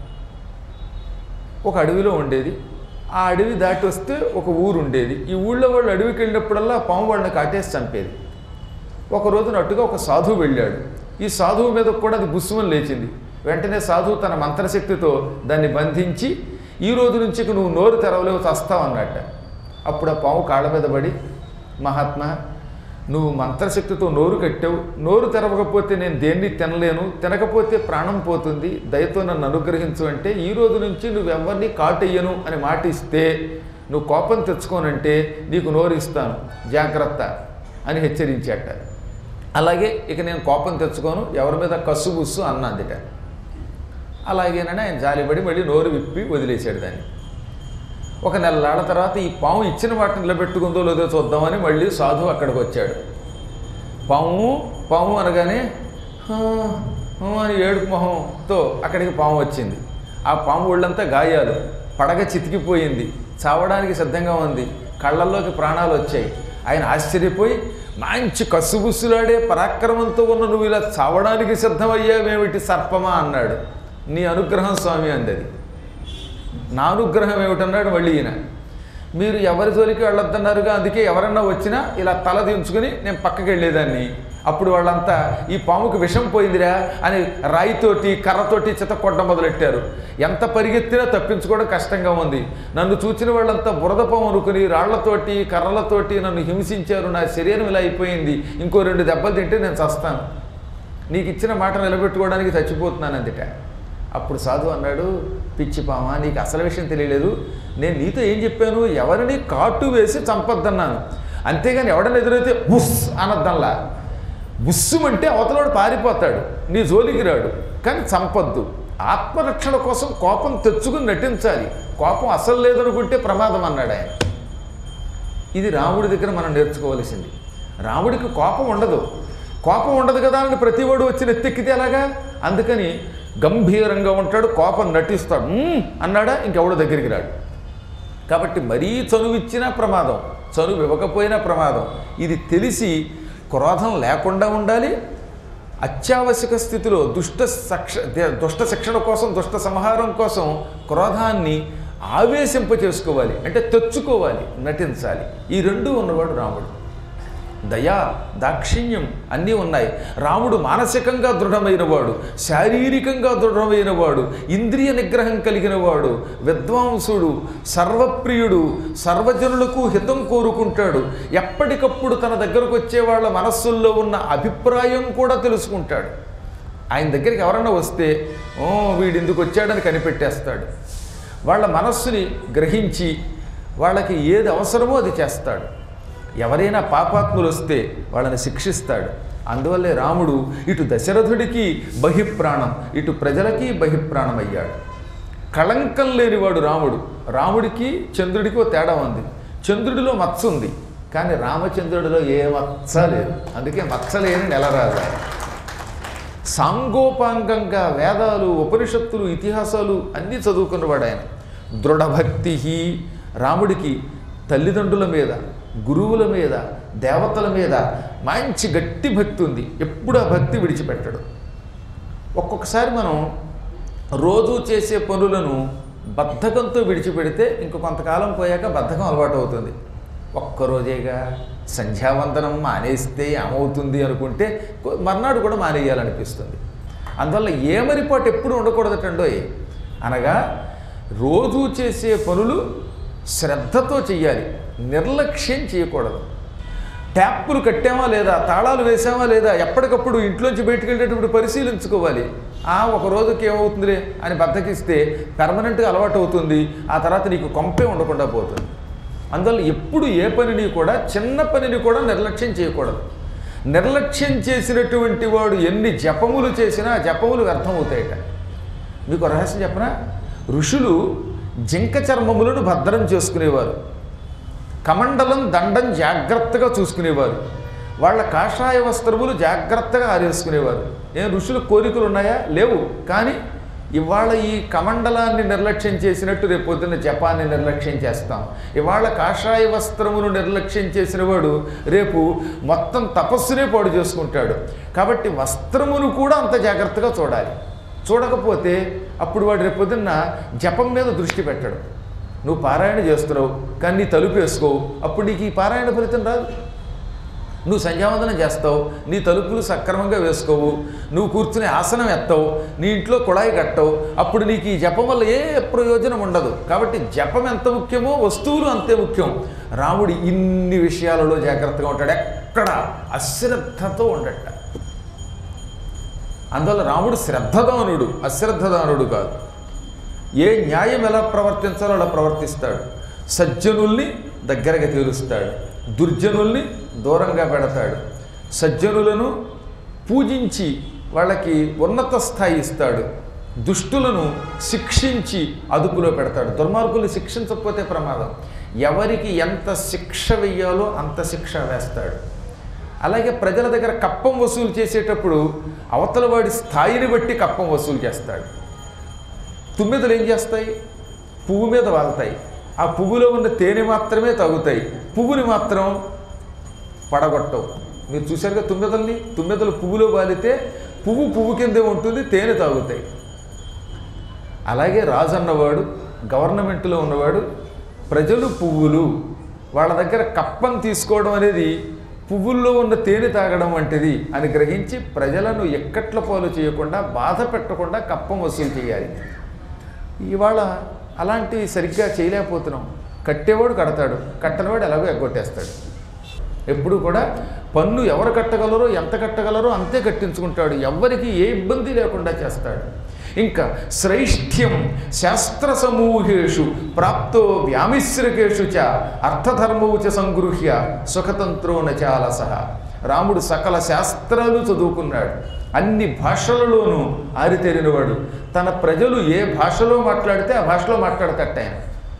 ఒక అడవిలో ఉండేది. ఆ అడవి దాటి వస్తే ఒక ఊరు ఉండేది. ఈ ఊళ్ళో వాళ్ళు అడవికి వెళ్ళినప్పుడల్లా పాము వాళ్ళని కాటేసి చంపేది. ఒక రోజున అట్టుగా ఒక సాధువు వెళ్ళాడు. ఈ సాధువు మీద కూడా అది బుస్సుమని లేచింది. వెంటనే సాధువు తన మంత్రశక్తితో దాన్ని బంధించి, ఈ రోజు నుంచి నువ్వు నోరు తెరవలేవు, చస్తావు అన్నట్ట. అప్పుడు ఆ పాము కాళ్ళ మీద పడి, మహాత్మా, నువ్వు మంత్రశక్తితో నోరు కట్టావు, నోరు తెరవకపోతే నేను దేన్ని తినలేను, తినకపోతే ప్రాణం పోతుంది, దయతో నన్ను అనుగ్రహించు అంటే, ఈ రోజు నుంచి నువ్వెవరిని కాటయ్యను అని మాట ఇస్తే, నువ్వు కోపం తెచ్చుకోనంటే నీకు నోరు ఇస్తాను, జాగ్రత్త అని హెచ్చరించాట. అలాగే ఇక నేను కోపం తెచ్చుకోను, ఎవరి మీద కస్సుబుస్సు అన్నదిట. అలాగేనని ఆయన జాలిపడి మళ్ళీ నోరు విప్పి వదిలేశాడు దాన్ని. ఒక నెలలాళ్ళ తర్వాత ఈ పాము ఇచ్చిన వాటిని నిలబెట్టుకుందో లేదో చూద్దామని మళ్ళీ సాధువు అక్కడికి వచ్చాడు. పాము పాము అనగానే అని ఏడుపు మొహంతో అక్కడికి పాము వచ్చింది. ఆ పాము ఒళ్ళంతా గాయాలు, పడగ చితికిపోయింది, చావడానికి సిద్ధంగా ఉంది, కళ్ళల్లోకి ప్రాణాలు వచ్చాయి. ఆయన ఆశ్చర్యపోయి, మంచి కసుబుస్సులాడే పరాక్రమంతో ఉన్న నువ్వు ఇలా చావడానికి సిద్ధమయ్యావేమిటి సర్పమా అన్నాడు. నీ అనుగ్రహం స్వామి అందది. నా అనుగ్రహం ఏమిటన్నాడు మళ్ళీ ఈయన. మీరు ఎవరి జోలికి వెళ్ళొద్దన్నారుగా, అందుకే ఎవరన్నా వచ్చినా ఇలా తల దించుకుని నేను పక్కకి వెళ్ళేదాన్ని. అప్పుడు వాళ్ళంతా ఈ పాముకు విషం పోయిందిరా అని రాయితోటి కర్రతోటి చితకొట్టడం మొదలెట్టారు. ఎంత పరిగెత్తినా తప్పించుకోవడం కష్టంగా ఉంది. నన్ను చూచిన వాళ్ళంతా బురద పాము అనుకుని రాళ్లతోటి కర్రలతోటి నన్ను హింసించారు. నా శరీరం ఇలా అయిపోయింది, ఇంకో 2 దెబ్బలు తింటే నేను చస్తాను, నీకు ఇచ్చిన మాట నిలబెట్టుకోవడానికి చచ్చిపోతున్నాను అందుట. అప్పుడు సాధువు అన్నాడు, పిచ్చి పామా, నీకు అసలు విషయం తెలియలేదు. నేను నీతో ఏం చెప్పాను? ఎవరిని కాటు వేసి చంపొద్దన్నాను, అంతేగాని ఎవడన్నా ఎదురైతే బుస్ అనొద్దల్లా. బుస్సుమంటే అవతలవాడు పారిపోతాడు, నీ జోలికి రాడు, కానీ చంపొద్దు. ఆత్మరక్షణ కోసం కోపం తెచ్చుకుని నటించాలి, కోపం అసలు లేదనుకుంటే ప్రమాదం అన్నాడు ఆయన. ఇది రాముడి దగ్గర మనం నేర్చుకోవలసింది. రాముడికి కోపం ఉండదు. కోపం ఉండదు కదా అని ప్రతివాడు వచ్చి నెత్తెక్కితే ఎలాగా? అందుకని గంభీరంగా ఉంటాడు, కోపం నటిస్తాడు. అన్నాడా ఇంకెవడో దగ్గరికి రాడు. కాబట్టి మరీ చనువిచ్చినా ప్రమాదం, చనువు ఇవ్వకపోయినా ప్రమాదం. ఇది తెలిసి క్రోధం లేకుండా ఉండాలి. అత్యావశ్యక స్థితిలో దుష్ట శిక్షణ కోసం, దుష్ట సంహారం కోసం క్రోధాన్ని ఆవేశింపచేసుకోవాలి, అంటే తెచ్చుకోవాలి, నటించాలి. ఈ 2 ఉన్నవాడు రాముడు. దయా దాక్షిణ్యం అన్నీ ఉన్నాయి. రాముడు మానసికంగా దృఢమైనవాడు, శారీరకంగా దృఢమైనవాడు, ఇంద్రియ నిగ్రహం కలిగినవాడు, విద్వాంసుడు, సర్వప్రియుడు, సర్వజనులకు హితం కోరుకుంటాడు. ఎప్పటికప్పుడు తన దగ్గరకు వచ్చే వాళ్ళ మనస్సుల్లో ఉన్న అభిప్రాయం కూడా తెలుసుకుంటాడు. ఆయన దగ్గరికి ఎవరన్నా వస్తే వీడు ఎందుకు వచ్చాడని కనిపెట్టేస్తాడు. వాళ్ళ మనస్సుని గ్రహించి వాళ్ళకి ఏది అవసరమో అది చేస్తాడు. ఎవరైనా పాపాత్ములు వస్తే వాళ్ళని శిక్షిస్తాడు. అందువల్లే రాముడు ఇటు దశరథుడికి బహిప్రాణం, ఇటు ప్రజలకి బహిప్రాణం అయ్యాడు. కళంకం లేనివాడు రాముడు. రాముడికి చంద్రుడికి ఓ తేడా ఉంది. చంద్రుడిలో మచ్చ ఉంది, కానీ రామచంద్రుడిలో ఏ మచ్చ లేదు. అందుకే మచ్చ లేని నెలరాజు. సాంగోపాంగంగా వేదాలు, ఉపనిషత్తులు, ఇతిహాసాలు అన్నీ చదువుకున్నవాడు ఆయన. దృఢభక్తి. రాముడికి తల్లిదండ్రుల మీద, గురువుల మీద, దేవతల మీద మంచి గట్టి భక్తి ఉంది. ఎప్పుడు ఆ భక్తి విడిచిపెట్టడు. ఒక్కొక్కసారి మనం రోజు చేసే పనులను బద్ధకంతో విడిచిపెడితే ఇంక కొంతకాలం పోయాక బద్ధకం అలవాటు అవుతుంది. ఒక్కరోజేగా సంధ్యావందనం మానేస్తే ఏమవుతుంది అనుకుంటే మర్నాడు కూడా మానేయాలనిపిస్తుంది. అందువల్ల ఏమరిపాటు ఎప్పుడు ఉండకూడదటండోయ్. అనగా రోజు చేసే పనులు శ్రద్ధతో చెయ్యాలి, నిర్లక్ష్యం చేయకూడదు. ట్యాప్పులు కట్టామా లేదా, తాళాలు వేసామా లేదా, ఎప్పటికప్పుడు ఇంట్లోంచి బయటకు వెళ్ళేటప్పుడు పరిశీలించుకోవాలి. ఒక రోజుకి ఏమవుతుందిలే అని బద్దకిస్తే పెర్మనెంట్గా అలవాటు అవుతుంది, ఆ తర్వాత నీకు కొంపే ఉండకుండా పోతుంది. అందువల్ల ఎప్పుడు ఏ పనిని కూడా, చిన్న పనిని కూడా నిర్లక్ష్యం చేయకూడదు. నిర్లక్ష్యం చేసినటువంటి వాడు ఎన్ని జపములు చేసినా ఆ జపములు వ్యర్థమవుతాయట. మీకు రహస్యం చెప్పనా? ఋషులు జింక చర్మములను భద్రం చేసుకునేవారు, కమండలం దండం జాగ్రత్తగా చూసుకునేవారు, వాళ్ళ కాషాయ వస్త్రములు జాగ్రత్తగా ఆరేసుకునేవారు. ఋషుల కోరికలు ఉన్నాయా? లేవు. కానీ ఇవాళ ఈ కమండలాన్ని నిర్లక్ష్యం చేసినట్టు రేపు పొద్దున్న జపాన్ని నిర్లక్ష్యం చేస్తాం. ఇవాళ కాషాయ వస్త్రమును నిర్లక్ష్యం చేసిన వాడు రేపు మొత్తం తపస్సునే పాడు చేసుకుంటాడు. కాబట్టి వస్త్రమును కూడా అంత జాగ్రత్తగా చూడాలి. చూడకపోతే అప్పుడు వాడు రేపు పొద్దున్న జపం మీద దృష్టి పెట్టడు. నువ్వు పారాయణ చేస్తున్నావు కానీ నీ తలుపు వేసుకోవు, అప్పుడు నీకు ఈ పారాయణ ఫలితం రాదు. నువ్వు సంధ్యావందనం చేస్తావు, నీ తలుపులు సక్రమంగా వేసుకోవు, నువ్వు కూర్చునే ఆసనం ఎత్తవు, నీ ఇంట్లో కుళాయి కట్టవు, అప్పుడు నీకు ఈ జపం వల్ల ఏ ప్రయోజనం ఉండదు. కాబట్టి జపం ఎంత ముఖ్యమో వస్తువులు అంతే ముఖ్యం. రాముడు ఇన్ని విషయాలలో జాగ్రత్తగా ఉంటాడు, ఎక్కడ అశ్రద్ధతో ఉండట. అందువల్ల రాముడు శ్రద్ధదానుడు, అశ్రద్ధదానుడు కాదు. ఏ న్యాయం ఎలా ప్రవర్తించాలో అలా ప్రవర్తిస్తాడు. సజ్జనుల్ని దగ్గరగా తీరుస్తాడు, దుర్జనుల్ని దూరంగా పెడతాడు. సజ్జనులను పూజించి వాళ్ళకి ఉన్నత స్థాయి ఇస్తాడు, దుష్టులను శిక్షించి అదుపులో పెడతాడు. దుర్మార్గుల్ని శిక్షించకపోతే ప్రమాదం. ఎవరికి ఎంత శిక్ష వెయ్యాలో అంత శిక్ష వేస్తాడు. అలాగే ప్రజల దగ్గర కప్పం వసూలు చేసేటప్పుడు అవతల వాడి స్థాయిని బట్టి కప్పం వసూలు చేస్తాడు. తుమ్మెదలు ఏం చేస్తాయి? పువ్వు మీద వాళ్తాయి, ఆ పువ్వులో ఉన్న తేనె మాత్రమే తాగుతాయి, పువ్వుని మాత్రం పడగొట్టవు. మీరు చూశారుగా తుమ్మెదల్ని. తుమ్మెదలు పువ్వులో వాలితే పువ్వు కిందే ఉంటుంది, తేనె తాగుతాయి. అలాగే రాజు అన్నవాడు, గవర్నమెంట్లో ఉన్నవాడు, ప్రజలు పువ్వులు, వాళ్ళ దగ్గర కప్పం తీసుకోవడం అనేది పువ్వుల్లో ఉన్న తేనె తాగడం వంటిది అని గ్రహించి ప్రజలను ఎక్కట్ల పాలు చేయకుండా, బాధ పెట్టకుండా కప్పం వసూలు చేయాలి. ఇవాళ అలాంటివి సరిగ్గా చేయలేకపోతున్నాం. కట్టేవాడు కడతాడు, కట్టనివాడు ఎలాగో ఎగ్గొట్టేస్తాడు. ఎప్పుడు కూడా పన్ను ఎవరు కట్టగలరో, ఎంత కట్టగలరో అంతే కట్టించుకుంటాడు, ఎవ్వరికి ఏ ఇబ్బంది లేకుండా చేస్తాడు. ఇంకా శ్రైష్ఠ్యం శాస్త్ర సమూహేషు ప్రాప్తో వ్యామిశ్రకేషు చ అర్థధర్మౌ చ సంగృహ్య సుఖతంత్రో నచాలసః. రాముడు సకల శాస్త్రాలు చదువుకున్నాడు, అన్ని భాషలలోనూ ఆరితేరినవాడు. తన ప్రజలు ఏ భాషలో మాట్లాడితే ఆ భాషలో మాట్లాడతట. ఆయన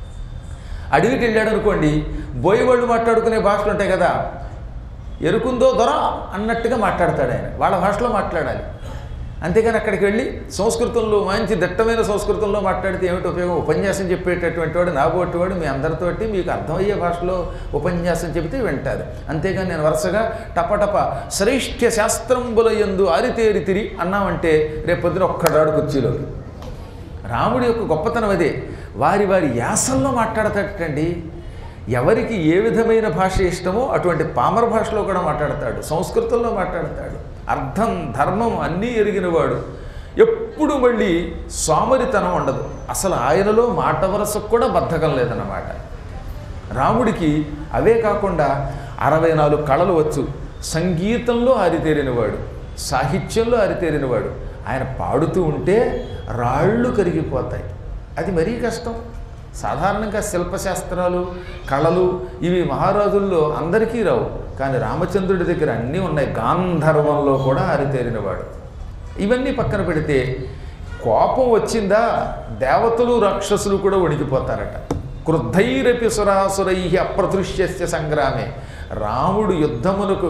అడవికి వెళ్ళాడు అనుకోండి, బోయవాళ్ళు మాట్లాడుకునే భాషలు ఉంటాయి కదా, ఎరుకుందో దొర అన్నట్టుగా మాట్లాడతాడు ఆయన, వాళ్ళ భాషలో మాట్లాడాలి. అంతేగాని అక్కడికి వెళ్ళి సంస్కృతంలో మంచి దట్టమైన సంస్కృతంలో మాట్లాడితే ఏమిటి ఉపయోగం? ఉపన్యాసం చెప్పేటటువంటి వాడు, నాబోటివాడు మీ అందరితోటి మీకు అర్థమయ్యే భాషలో ఉపన్యాసం చెబితే వింటారు. అంతేగాని నేను వరుసగా టపటప శ్రైష్ఠ్య శాస్త్రంబులయందు ఆరితేరితిరి అన్నామంటే రేపొద్దున ఒక్కడాడు కుర్చీలోకి. రాముడి యొక్క గొప్పతనం అదే, వారి వారి యాసల్లో మాట్లాడతాడటండి. ఎవరికి ఏ విధమైన భాష ఇష్టమో అటువంటి పామర భాషలో కూడా మాట్లాడతాడు, సంస్కృతంలో మాట్లాడతాడు. అర్థం ధర్మం అన్నీ ఎరిగినవాడు. ఎప్పుడు మళ్ళీ సోమరితనం ఉండదు. అసలు ఆయనలో మాట వరసకు కూడా బద్ధకం లేదన్నమాట. రాముడికి అవే కాకుండా 64 కళలు వచ్చు. సంగీతంలో ఆరితేరినవాడు, సాహిత్యంలో ఆరితేరినవాడు. ఆయన పాడుతూ ఉంటే రాళ్ళు కరిగిపోతాయి. అది మరీ కష్టం. సాధారణంగా శిల్పశాస్త్రాలు, కళలు ఇవి మహారాజుల్లో అందరికీ రావు. కానీ రామచంద్రుడి దగ్గర అన్నీ ఉన్నాయి. గాంధర్వంలో కూడా ఆరితేరినవాడు. ఇవన్నీ పక్కన పెడితే కోపం వచ్చిందా దేవతలు రాక్షసులు కూడా వణికిపోతారట. క్రుద్ధైరపి సురాసురై అప్రదృశ్యస్య సంగ్రామే. రాముడు యుద్ధమునకు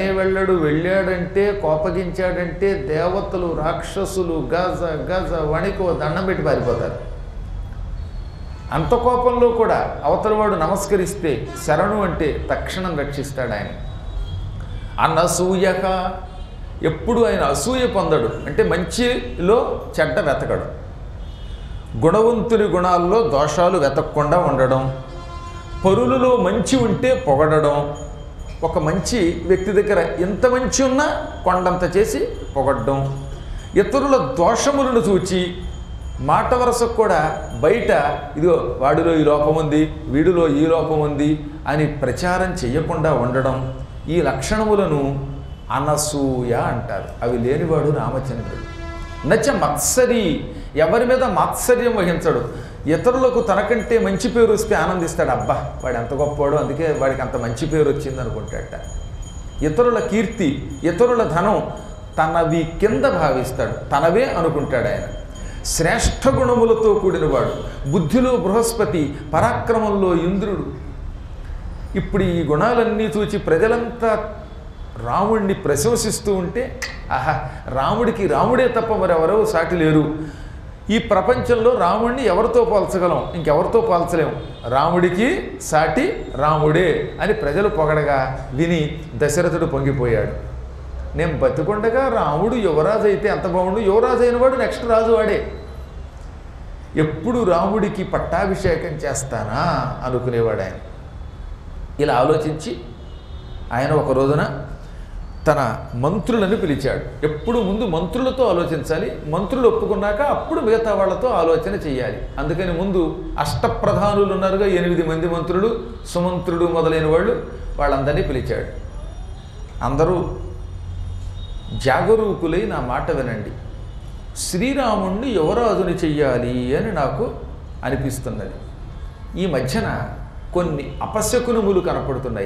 వెళ్ళాడంటే, కోపగించాడంటే దేవతలు రాక్షసులు గజ గజ వణికో దండం పెట్టి పారిపోతారు. అంత కోపంలో కూడా అవతలవాడు నమస్కరిస్తే శరణు అంటే తక్షణం రక్షిస్తాడు ఆయన. అనసూయక, ఎప్పుడు ఆయన అసూయ పొందడు, అంటే మంచిలో చెడ్డ వెతకడు. గుణవంతుని గుణాల్లో దోషాలు వెతకకుండా ఉండడం, పరులలో మంచి ఉంటే పొగడడం. ఒక మంచి వ్యక్తి దగ్గర ఎంత మంచి ఉన్నా కొండంత చేసి పొగడ్డం. ఇతరుల దోషములను చూచి మాట వరసకు కూడా బయట ఇదిగో వాడిలో ఈ లోపం ఉంది, వీడిలో ఈ లోపం ఉంది అని ప్రచారం చేయకుండా ఉండడం, ఈ లక్షణములను అనసూయ అంటారు. అవి లేనివాడు రామచంద్రుడు. నచ్చ మత్సరి, ఎవరి మీద మాత్సర్యం వహించడు. ఇతరులకు తనకంటే మంచి పేరు వస్తే ఆనందిస్తాడు. అబ్బా వాడు ఎంత గొప్పవాడు, అందుకే వాడికి అంత మంచి పేరు వచ్చింది అనుకుంటాడట. ఇతరుల కీర్తి, ఇతరుల ధనం తనవి కింద భావిస్తాడు, తనవే అనుకుంటాడు ఆయన. శ్రేష్ఠ గుణములతో కూడినవాడు, బుద్ధిలో బృహస్పతి, పరాక్రమంలో ఇంద్రుడు. ఇప్పుడు ఈ గుణాలన్నీ చూచి ప్రజలంతా రాముడిని ప్రశంసిస్తూ ఉంటే, ఆహా రాముడికి రాముడే తప్ప మరెవరో సాటి లేరు, ఈ ప్రపంచంలో రాముడిని ఎవరితో పోల్చగలం, ఇంకెవరితో పోల్చలేము, రాముడికి సాటి రాముడే అని ప్రజలు పొగడగా విని దశరథుడు పొంగిపోయాడు. నేను బతికొండగా రాముడు యువరాజు అయితే ఎంత బాగుండు, యువరాజు అయిన వాడు నెక్స్ట్ రాజు వాడే, ఎప్పుడు రాముడికి పట్టాభిషేకం చేస్తానా అనుకునేవాడు ఆయన. ఇలా ఆలోచించి ఆయన ఒక రోజున తన మంత్రులను పిలిచాడు. ఎప్పుడు ముందు మంత్రులతో ఆలోచించాలి, మంత్రులు ఒప్పుకున్నాక అప్పుడు మిగతా వాళ్ళతో ఆలోచన చేయాలి. అందుకని ముందు అష్టప్రధానులు ఉన్నారుగా 8 మంది మంత్రులు, సుమంత్రుడు మొదలైన వాళ్ళు, వాళ్ళందరినీ పిలిచాడు. అందరూ జాగరూకులై నా మాట వినండి, శ్రీరాముణ్ణి యువరాజుని చెయ్యాలి అని నాకు అనిపిస్తున్నది. ఈ మధ్యన కొన్ని అపశకునములు కనపడుతున్నాయి.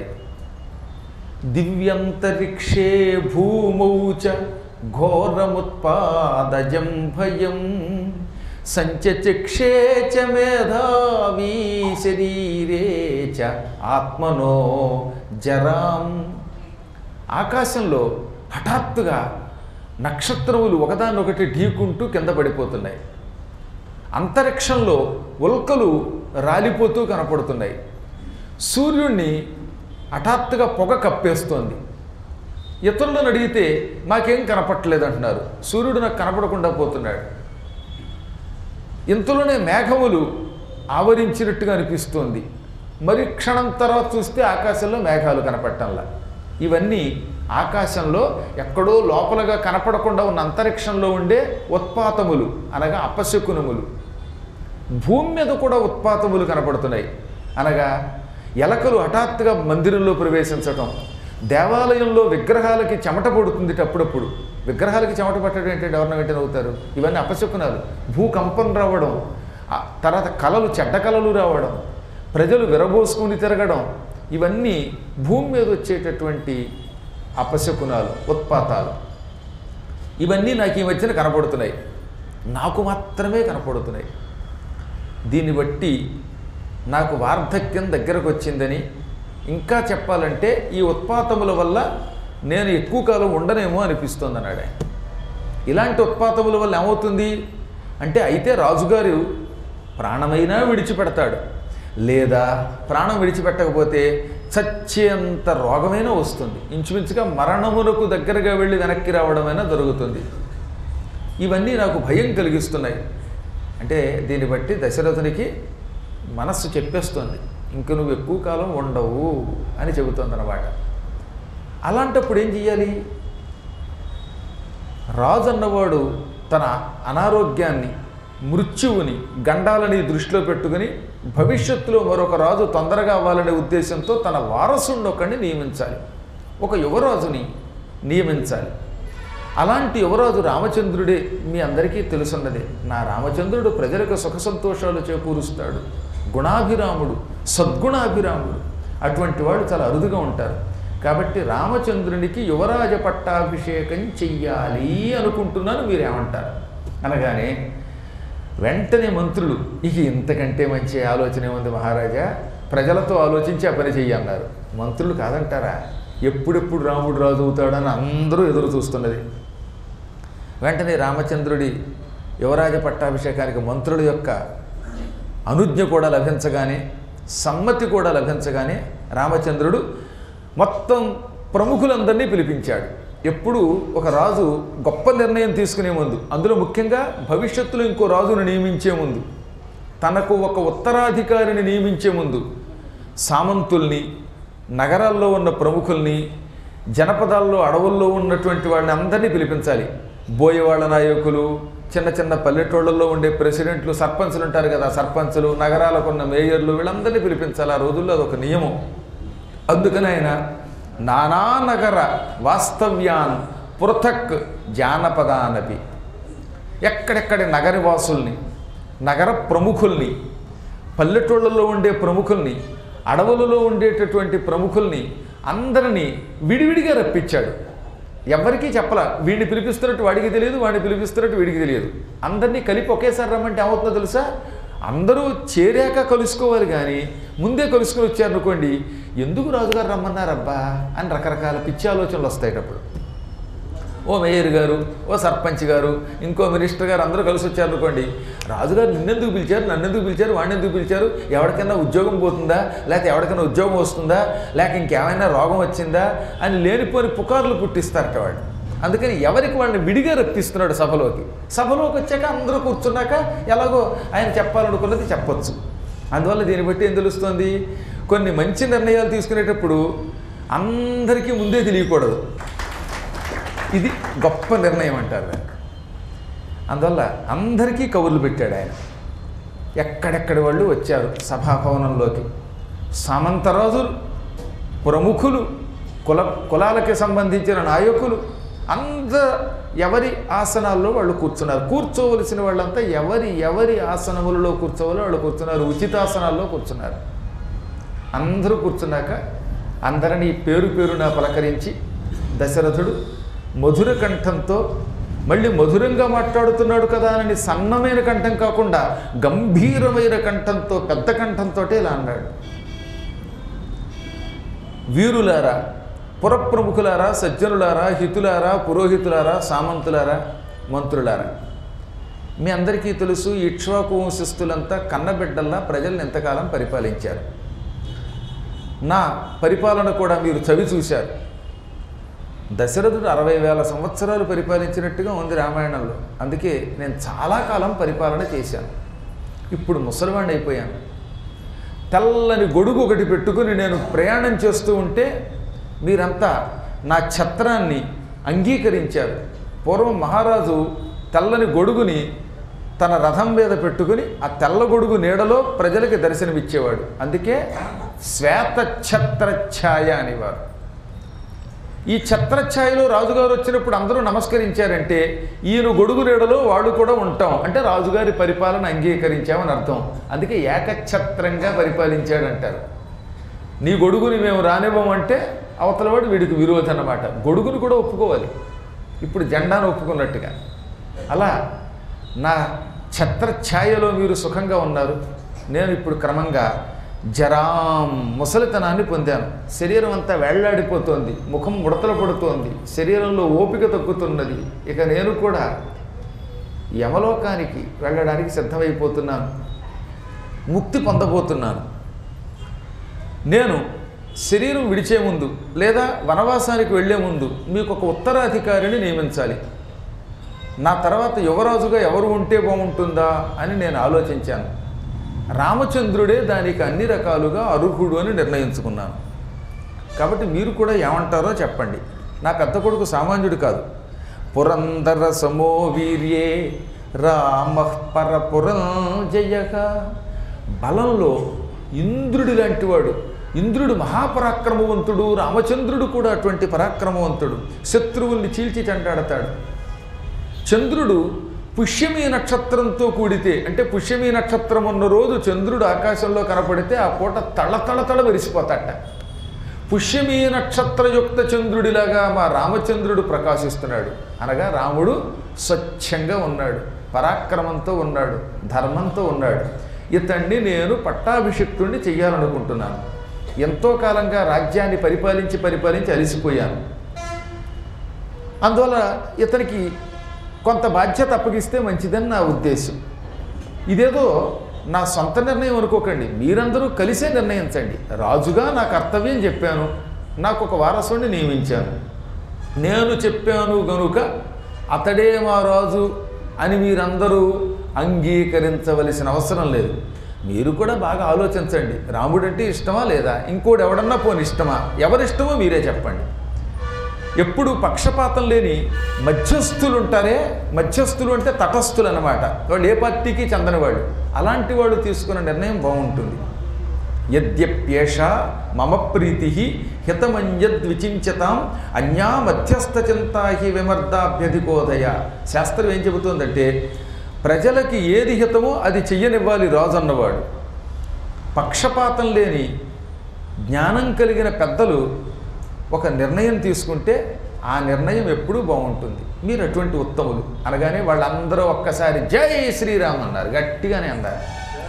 దివ్యంతరిక్షే భూమౌ చ ఘోరముత్పాదజం భయం సంచచక్షే చ మేధావీ శరీరే చ ఆత్మనో జరాం. ఆకాశంలో హఠాత్తుగా నక్షత్రములు ఒకదానొకటి ఢీకుంటూ కింద పడిపోతున్నాయి. అంతరిక్షంలో ఉల్కలు రాలిపోతూ కనపడుతున్నాయి. సూర్యుణ్ణి హఠాత్తుగా పొగ కప్పేస్తోంది. ఇతరులను అడిగితే మాకేం కనపట్టలేదు అంటున్నారు, సూర్యుడు నాకు కనపడకుండా పోతున్నాడు. ఇంతలోనే మేఘములు ఆవరించినట్టుగా అనిపిస్తోంది. మరి క్షణం తర్వాత చూస్తే ఆకాశంలో మేఘాలు కనపడటంలా. ఇవన్నీ ఆకాశంలో ఎక్కడో లోపలగా కనపడకుండా ఉన్న అంతరిక్షంలో ఉండే ఉత్పాతములు, అనగా అపశకునములు. భూమి మీద కూడా ఉత్పాతములు కనపడుతున్నాయి, అనగా ఎలకలు హఠాత్తుగా మందిరంలో ప్రవేశించటం, దేవాలయంలో విగ్రహాలకి చెమట పడుతుంది అప్పుడప్పుడు. విగ్రహాలకి చెమట పట్టడం ఏంటంటే ఎవరిన వెంటనే అవుతారు. ఇవన్నీ అపశకునాలు. భూకంపం రావడం, తర్వాత కలలు, చెడ్డ కలలు రావడం, ప్రజలు విరబోసుకుని తిరగడం, ఇవన్నీ భూమి మీద వచ్చేటటువంటి అపశకునాలు, ఉత్పాతాలు. ఇవన్నీ నాకు ఈ మధ్యన కనపడుతున్నాయి, నాకు మాత్రమే కనపడుతున్నాయి. దీన్ని బట్టి నాకు వార్ధక్యం దగ్గరకు వచ్చిందని, ఇంకా చెప్పాలంటే ఈ ఉత్పాతముల వల్ల నేను ఎక్కువ కాలం ఉండనేమో అనిపిస్తుంది అన్నాడు ఆయన. ఇలాంటి ఉత్పాతముల వల్ల ఏమవుతుంది అంటే, అయితే రాజుగారు ప్రాణమైనా విడిచిపెడతాడు, లేదా ప్రాణం విడిచిపెట్టకపోతే చచ్చేంత రోగమైనా వస్తుంది. ఇంచుమించుగా మరణమునకు దగ్గరగా వెళ్ళి వెనక్కి రావడమైనా జరుగుతుంది. ఇవన్నీ నాకు భయం కలిగిస్తున్నాయి. అంటే దీన్ని బట్టి దశరథునికి మనస్సు చెప్పేస్తుంది, ఇంక నువ్వు ఎక్కువ కాలం ఉండవు అని చెబుతోంది అన్నమాట. అలాంటప్పుడు ఏం చెయ్యాలి? రాజు అన్నవాడు తన అనారోగ్యాన్ని, మృత్యువుని, గండాలని దృష్టిలో పెట్టుకుని భవిష్యత్తులో మరొక రాజు తొందరగా అవ్వాలనే ఉద్దేశంతో తన వారసుడిని ఒకడిని నియమించాలి, ఒక యువరాజుని నియమించాలి. అలాంటి యువరాజు రామచంద్రుడే. మీ అందరికీ తెలుసున్నదే, నా రామచంద్రుడు ప్రజలకు సుఖ సంతోషాలు చేకూరుస్తాడు, గుణాభిరాముడు, సద్గుణాభిరాముడు. అటువంటి వాడు చాలా అరుదుగా ఉంటారు. కాబట్టి రామచంద్రునికి యువరాజ పట్టాభిషేకం చెయ్యాలి అనుకుంటున్నాను, మీరేమంటారు అనగానే వెంటనే మంత్రులు, ఇక ఇంతకంటే మంచి ఆలోచన ఏముంది మహారాజా, ప్రజలతో ఆలోచించి ఆ పని చెయ్యన్నారు. మంత్రులు కాదంటారా? ఎప్పుడెప్పుడు రాముడు రాజు అవుతాడని అందరూ ఎదురు చూస్తున్నది. వెంటనే రామచంద్రుడి యువరాజ పట్టాభిషేకానికి మంత్రుల యొక్క అనుజ్ఞ కూడా లభించగానే, సమ్మతి కూడా లభించగానే రామచంద్రుడు మొత్తం ప్రముఖులందరినీ పిలిపించాడు. ఎప్పుడు ఒక రాజు గొప్ప నిర్ణయం తీసుకునే ముందు, అందులో ముఖ్యంగా భవిష్యత్తులో ఇంకో రాజును నియమించే ముందు, తనకు ఒక ఉత్తరాధికారిని నియమించే ముందు సామంతుల్ని, నగరాల్లో ఉన్న ప్రముఖుల్ని, జనపదాల్లో, అడవుల్లో ఉన్నటువంటి వాళ్ళని అందరినీ పిలిపించాలి. బోయవాళ్ళ నాయకులు, చిన్న చిన్న పల్లెటూళ్ళల్లో ఉండే ప్రెసిడెంట్లు, సర్పంచులు ఉంటారు కదా, సర్పంచులు, నగరాలకు ఉన్న మేయర్లు, వీళ్ళందరినీ పిలిపించాలి. ఆ రోజుల్లో అదొక నియమం. అందుకని ఆయన నానా నగర వాస్తవ్యాన్ పృథక్ జానపదానపి, ఎక్కడెక్కడి నగరవాసుల్ని, నగర ప్రముఖుల్ని, పల్లెటూళ్ళల్లో ఉండే ప్రముఖుల్ని, అడవులలో ఉండేటటువంటి ప్రముఖుల్ని అందరినీ విడివిడిగా రప్పించాడు. ఎవరికీ చెప్పలా. వీడిని పిలిపిస్తున్నట్టు వాడికి తెలియదు, వాడిని పిలిపిస్తున్నట్టు వీడికి తెలియదు. అందరినీ కలిపి ఒకేసారి రమ్మంటే ఏమవుతుందో తెలుసా? అందరూ చేరాక కలుసుకోవాలి, కానీ ముందే కలుసుకుని వచ్చారనుకోండి, ఎందుకు రాజుగారు రమ్మన్నారబ్బా అని రకరకాల పిచ్చి ఆలోచనలు వస్తాయి. అప్పుడు ఓ మేయర్ గారు, ఓ సర్పంచ్ గారు, ఇంకో మినిస్టర్ గారు అందరూ కలిసి వచ్చారనుకోండి, రాజుగారు నిన్నెందుకు పిలిచారు, నన్నెందుకు పిలిచారు, వాడిని ఎందుకు పిలిచారు, ఎవరికైనా ఉద్యోగం పోతుందా, లేకపోతే ఎవరికైనా ఉద్యోగం వస్తుందా, లేక ఇంకేమైనా రోగం వచ్చిందా అని లేనిపోని పుకార్లు పుట్టిస్తారట వాడు. అందుకని ఎవరికి వాళ్ళని విడిగా రప్పిస్తున్నాడు సభలోకి. సభలోకి వచ్చాక అందరూ కూర్చున్నాక ఎలాగో ఆయన చెప్పాలనుకున్నది చెప్పొచ్చు. అందువల్ల దీన్ని బట్టి ఏం తెలుస్తోంది? కొన్ని మంచి నిర్ణయాలు తీసుకునేటప్పుడు అందరికీ ముందే తెలియకూడదు. ఇది గొప్ప నిర్ణయం అంటారు. అందువల్ల అందరికీ కబుర్లు పెట్టాడు ఆయన. ఎక్కడెక్కడి వాళ్ళు వచ్చారు సభాభవనంలోకి. సామంతరాజులు, ప్రముఖులు, కులాలకి సంబంధించిన నాయకులు అందరూ ఎవరి ఆసనాల్లో వాళ్ళు కూర్చున్నారు. కూర్చోవలసిన వాళ్ళంతా ఎవరి ఆసనములలో కూర్చోవాలో వాళ్ళు కూర్చున్నారు. ఉచితాసనాల్లో కూర్చున్నారు. అందరూ కూర్చున్నాక అందరినీ పేరు పేరున పలకరించి దశరథుడు మధుర కంఠంతో, మళ్ళీ మధురంగా మాట్లాడుతున్నాడు కదా అని సన్నమైన కంఠం కాకుండా గంభీరమైన కంఠంతో, పెద్ద కంఠంతో ఇలా అన్నాడు. వీరులారా, పురప్రముఖులారా, సజ్జనులారా, హితులారా, పురోహితులారా, సామంతులారా, మంత్రులారా, మీ అందరికీ తెలుసు ఇక్ష్వాకు వంశస్థులంతా కన్నబిడ్డల్లా ప్రజల్ని ఎంతకాలం పరిపాలించారు. నా పరిపాలన కూడా మీరు చవి చూశారు. దశరథుడు 60,000 సంవత్సరాలు పరిపాలించినట్టుగా ఉంది రామాయణంలో. అందుకే నేను చాలా కాలం పరిపాలన చేశాను. ఇప్పుడు ముసలివాణ్ణి అయిపోయాను. తెల్లని గొడుగు ఒకటి పెట్టుకుని నేను ప్రయాణం చేస్తూ ఉంటే మీరంతా నా ఛత్రాన్ని అంగీకరించారు. పూర్వం మహారాజు తెల్లని గొడుగుని తన రథం మీద పెట్టుకుని ఆ తెల్ల గొడుగు నీడలో ప్రజలకి దర్శనమిచ్చేవాడు. అందుకే శ్వేతఛత్రఛాయ అనేవారు. ఈ ఛత్రఛాయలో రాజుగారు వచ్చినప్పుడు అందరూ నమస్కరించారంటే ఈయన గొడుగు నీడలో వాళ్ళు కూడా ఉంటాం అంటే రాజుగారి పరిపాలన అంగీకరించామని అర్థం. అందుకే ఏకఛత్రంగా పరిపాలించాడంటారు. నీ గొడుగుని మేము రానివ్వమంటే అవతలవాడు వీడికి విరోధం అన్నమాట. గొడుగును కూడా ఒప్పుకోవాలి, ఇప్పుడు జెండాను ఒప్పుకున్నట్టుగా. అలా నా ఛత్రఛాయలో మీరు సుఖంగా ఉన్నారు. నేను ఇప్పుడు క్రమంగా జరాం ముసలితనాన్ని పొందాను. శరీరం అంతా వేళ్లాడిపోతోంది, ముఖం ముడతలు పడుతోంది, శరీరంలో ఓపిక తగ్గుతున్నది. ఇక నేను కూడా యమలోకానికి వెళ్ళడానికి సిద్ధమైపోతున్నాను, ముక్తి పొందబోతున్నాను. నేను శరీరం విడిచే ముందు లేదా వనవాసానికి వెళ్ళే ముందు మీకు ఒక ఉత్తరాధికారిని నియమించాలి. నా తర్వాత యువరాజుగా ఎవరు ఉంటే బాగుంటుందా అని నేను ఆలోచించాను. రామచంద్రుడే దానికి అన్ని రకాలుగా అర్హుడు అని నిర్ణయించుకున్నాను. కాబట్టి మీరు కూడా ఏమంటారో చెప్పండి. నా పెద్ద కొడుకు సామాన్యుడు కాదు. పురందర సమో వీర్యే రామ పరపురం జయక, బలంలో ఇంద్రుడి లాంటివాడు. ఇంద్రుడు మహాపరాక్రమవంతుడు, రామచంద్రుడు కూడా అటువంటి పరాక్రమవంతుడు. శత్రువుల్ని చీల్చి చెండాడతాడు. చంద్రుడు పుష్యమీ నక్షత్రంతో కూడితే, అంటే పుష్యమీ నక్షత్రం ఉన్న రోజు చంద్రుడు ఆకాశంలో కనపడితే ఆ పూట తళతళతళ మెరిసిపోతాట. పుష్యమీ నక్షత్రయుక్త చంద్రుడిలాగా మా రామచంద్రుడు ప్రకాశిస్తున్నాడు. అనగా రాముడు స్వచ్ఛంగా ఉన్నాడు, పరాక్రమంతో ఉన్నాడు, ధర్మంతో ఉన్నాడు. ఇతన్ని నేను పట్టాభిషిక్తుడిని చెయ్యాలనుకుంటున్నాను. ఎంతో కాలంగా రాజ్యాన్ని పరిపాలించి అలిసిపోయాను. అందువల్ల ఇతనికి కొంత బాధ్యత అప్పగిస్తే మంచిదని నా ఉద్దేశం. ఇదేదో నా సొంత నిర్ణయం అనుకోకండి, మీరందరూ కలిసే నిర్ణయించండి. రాజుగా నా కర్తవ్యం చెప్పాను, నాకు ఒక వారసుడిని నియమించాను. నేను చెప్పాను గనుక అతడే మా రాజు అని మీరందరూ అంగీకరించవలసిన అవసరం లేదు. మీరు కూడా బాగా ఆలోచించండి. రాముడంటే ఇష్టమా లేదా, ఇంకోటి ఎవడన్నా పోని ఇష్టమా, ఎవరిష్టమో మీరే చెప్పండి. ఎప్పుడు పక్షపాతం లేని మధ్యస్థులు ఉంటారే, మధ్యస్థులు అంటే తటస్థులు అన్నమాట. వాళ్ళు ఏ పార్టీకి చెందని వాళ్ళు. అలాంటి వాళ్ళు తీసుకున్న నిర్ణయం బాగుంటుంది. యద్యప్యేష మమ ప్రీతి హితమన్యద్విచించతాం అన్యా మధ్యస్థ చింతా హి విమర్దాభ్యధికోదయ. శాస్త్రం ఏం చెబుతుందంటే ప్రజలకి ఏది హితమో అది చెయ్యనివ్వాలి రాజు అన్నవాడు. పక్షపాతం లేని జ్ఞానం కలిగిన పెద్దలు ఒక నిర్ణయం తీసుకుంటే ఆ నిర్ణయం ఎప్పుడూ బాగుంటుంది. మీరు అటువంటి ఉత్తములు అనగానే వాళ్ళందరూ ఒక్కసారి జై శ్రీరామ్ అన్నారు, గట్టిగానే అన్నారు.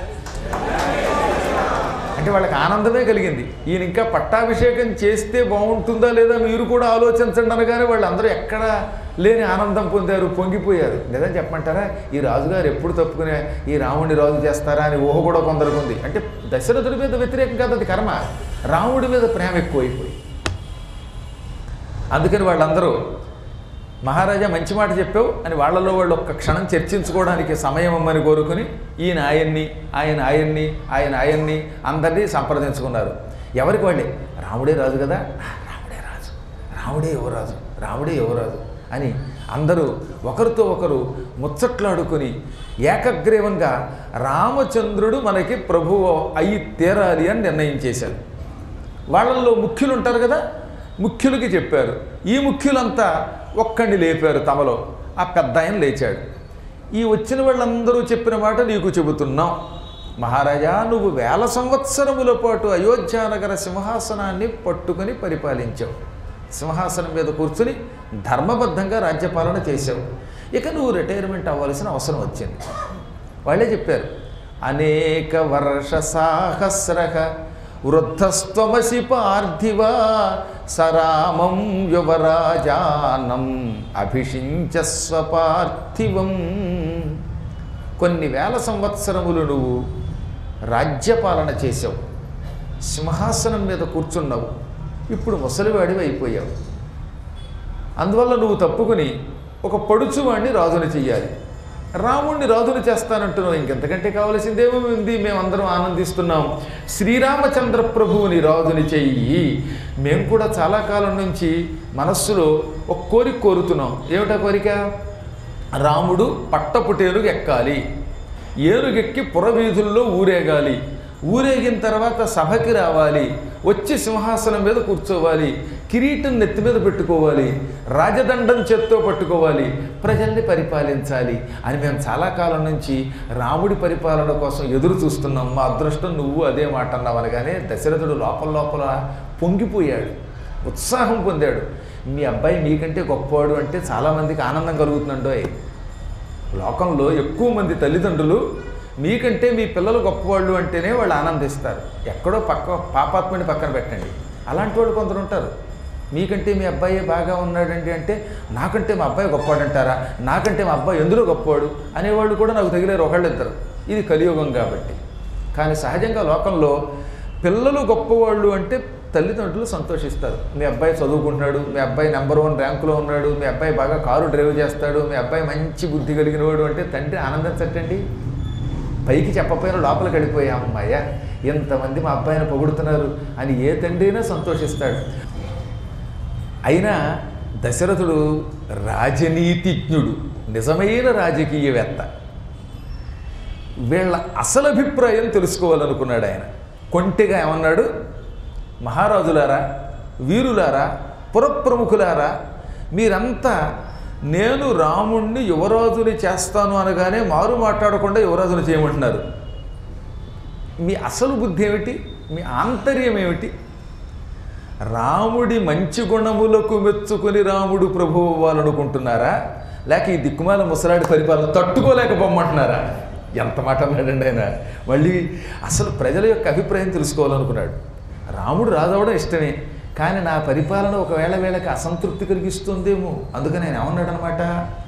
అంటే వాళ్ళకి ఆనందమే కలిగింది. ఈయన ఇంకా పట్టాభిషేకం చేస్తే బాగుంటుందా లేదా మీరు కూడా ఆలోచించండి అనగానే వాళ్ళందరూ ఎక్కడ లేని ఆనందం పొందారు, పొంగిపోయారు. నిజం చెప్పమంటారా, ఈ రాజుగారు ఎప్పుడు తప్పుకునే ఈ రాముడిని రాజు చేస్తారా అని ఊహ కూడా కొందరికి ఉంది. అంటే దశరథుడి మీద వ్యతిరేకం కాదు, అది కర్మ. రాముడి మీద ప్రేమ ఎక్కువైపోయి అందుకని వాళ్ళందరూ మహారాజా మంచి మాట చెప్పావు అని వాళ్ళలో వాళ్ళు ఒక్క క్షణం చర్చించుకోవడానికి సమయం అమ్మని కోరుకుని ఈయన ఆయన్ని అందరినీ సంప్రదించుకున్నారు. ఎవరికి వాళ్ళే, రాముడే రాజు కదా, రాముడే యువరాజు అని అందరూ ఒకరితో ఒకరు ముచ్చట్లాడుకొని ఏకగ్రీవంగా రామచంద్రుడు మనకి ప్రభువు అయి తీరాలి అని నిర్ణయం చేశారు. వాళ్ళల్లో ముఖ్యులు ఉంటారు కదా, ముఖ్యులకి చెప్పారు. ఈ ముఖ్యులంతా ఒక్కడిని లేపారు తమలో. ఆ పెద్ద ఆయన లేచాడు. ఈ వచ్చిన వాళ్ళందరూ చెప్పిన మాట నీకు చెబుతున్నాం. మహారాజా, నువ్వు 1000 సంవత్సరముల పాటు అయోధ్యానగర సింహాసనాన్ని పట్టుకొని పరిపాలించావు. సింహాసనం మీద కూర్చుని ధర్మబద్ధంగా రాజ్యపాలన చేశావు. ఇక నువ్వు రిటైర్మెంట్ అవ్వాల్సిన అవసరం వచ్చింది. వాళ్ళే చెప్పారు, అనేక వర్ష సాహస్రక వృద్ధస్త్వమసి పార్థివా సరామం యువరాజానం అభిషించస్వ పార్థివం. కొన్ని 1000 సంవత్సరములు నువ్వు రాజ్యపాలన చేసావు, సింహాసనం మీద కూర్చున్నావు. ఇప్పుడు ముసలివాడివి అయిపోయావు. అందువల్ల నువ్వు తప్పుకుని ఒక పడుచువాడిని రాజుని చెయ్యాలి. రాముణ్ణి రాజుని చేస్తానంటున్నావు, ఇంకెంతకంటే కావలసిందేమో ఉంది. మేమందరం ఆనందిస్తున్నాం. శ్రీరామచంద్ర ప్రభువుని రాజుని చెయ్యి. మేము కూడా చాలా కాలం నుంచి మనస్సులో ఒక కోరిక కోరుతున్నాం. ఏమిటా కోరిక? రాముడు పట్టపుటేరుగు ఎక్కాలి, ఏనుగెక్కి పురవీధుల్లో ఊరేగాలి, ఊరేగిన తర్వాత సభకి రావాలి, వచ్చి సింహాసనం మీద కూర్చోవాలి, కిరీటం నెత్తి మీద పెట్టుకోవాలి, రాజదండం చేత్తో పట్టుకోవాలి, ప్రజల్ని పరిపాలించాలి అని మేము చాలా కాలం నుంచి రాముడి పరిపాలన కోసం ఎదురు చూస్తున్నాం. మా అదృష్టం నువ్వు అదే మాట అన్నావు అనగానే దశరథుడు లోపల పొంగిపోయాడు, ఉత్సాహం పొందాడు. మీ అబ్బాయి మీకంటే గొప్పవాడు అంటే చాలామందికి ఆనందం కలుగుతుందండోయ్. లోకంలో ఎక్కువ మంది తల్లిదండ్రులు మీకంటే మీ పిల్లలు గొప్పవాళ్ళు అంటేనే వాళ్ళు ఆనందిస్తారు. ఎక్కడో పాపాత్మని పక్కన పెట్టండి, అలాంటి వాళ్ళు కొందరు ఉంటారు. మీకంటే మీ అబ్బాయి బాగా ఉన్నాడండి అంటే నాకంటే మా అబ్బాయి గొప్పవాడు, నాకంటే మా అబ్బాయి ఎందులో గొప్పవాడు అనేవాళ్ళు కూడా నాకు తగిలేరు ఒకళ్ళిద్దరు. ఇది కలియుగం కాబట్టి. కానీ సహజంగా లోకంలో పిల్లలు గొప్పవాళ్ళు అంటే తల్లిదండ్రులు సంతోషిస్తారు. మీ అబ్బాయి చదువుకుంటున్నాడు, మీ అబ్బాయి నెంబర్ 1 ర్యాంకులో ఉన్నాడు, మీ అబ్బాయి బాగా కారు డ్రైవ్ చేస్తాడు, మీ అబ్బాయి మంచి బుద్ధి కలిగిన వాడు అంటే తండ్రి ఆనందించటండి. పైకి చెప్పపోయినా లోపలికి వెళ్ళిపోయాం, అమ్మాయ ఎంతమంది మా అబ్బాయిని పొగుడుతున్నారు అని ఏ తండ్రి అయినా సంతోషిస్తాడు. అయినా దశరథుడు రాజనీతిజ్ఞుడు, నిజమైన రాజకీయవేత్త. వీళ్ళ అసలు అభిప్రాయం తెలుసుకోవాలనుకున్నాడు ఆయన. కొంటిగా ఏమన్నాడు, మహారాజులారా, వీరులారా, పురప్రముఖులారా, మీరంతా నేను రాముణ్ణి యువరాజుని చేస్తాను అనగానే మారు మాట్లాడకుండా యువరాజుని చేయమంటున్నారు. మీ అసలు బుద్ధి ఏమిటి? మీ ఆంతర్యం ఏమిటి? రాముడి మంచి గుణములకు మెచ్చుకుని రాముడు ప్రభువు అవ్వాలనుకుంటున్నారా, లేక ఈ దిక్కుమాల ముసలాడి పరిపాలన తట్టుకోలేకపోమంటున్నారా? ఎంత మాట అన్నాడండి ఆయన. మళ్ళీ అసలు ప్రజల యొక్క అభిప్రాయం తెలుసుకోవాలనుకున్నాడు. రాముడు రాజవడం ఇష్టమే, కానీ నా పరిపాలన ఒకవేళ వీళ్ళకి అసంతృప్తి కలిగిస్తుందేమో. అందుకని ఆయన ఏమన్నాడు అనమాట,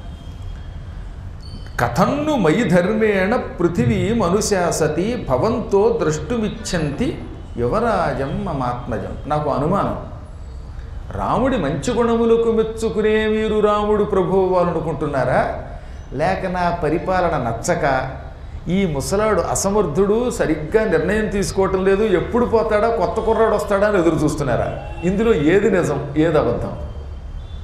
కథన్ను మయి ధర్మేణ పృథివీ మనుశాసతి భవంతో ద్రష్టుమిచ్చంతి యువరాజం మమాత్మజం. నాకు అనుమానం, రాముడి మంచి గుణములకు మెచ్చుకునే మీరు రాముడు ప్రభువు అవ్వాలనుకుంటున్నారా, లేక నా పరిపాలన నచ్చక ఈ ముసలాడు అసమర్థుడు, సరిగ్గా నిర్ణయం తీసుకోవటం లేదు, ఎప్పుడు పోతాడా, కొత్త కుర్రాడు వస్తాడా అని ఎదురు చూస్తున్నారా? ఇందులో ఏది నిజం, ఏది అబద్ధం?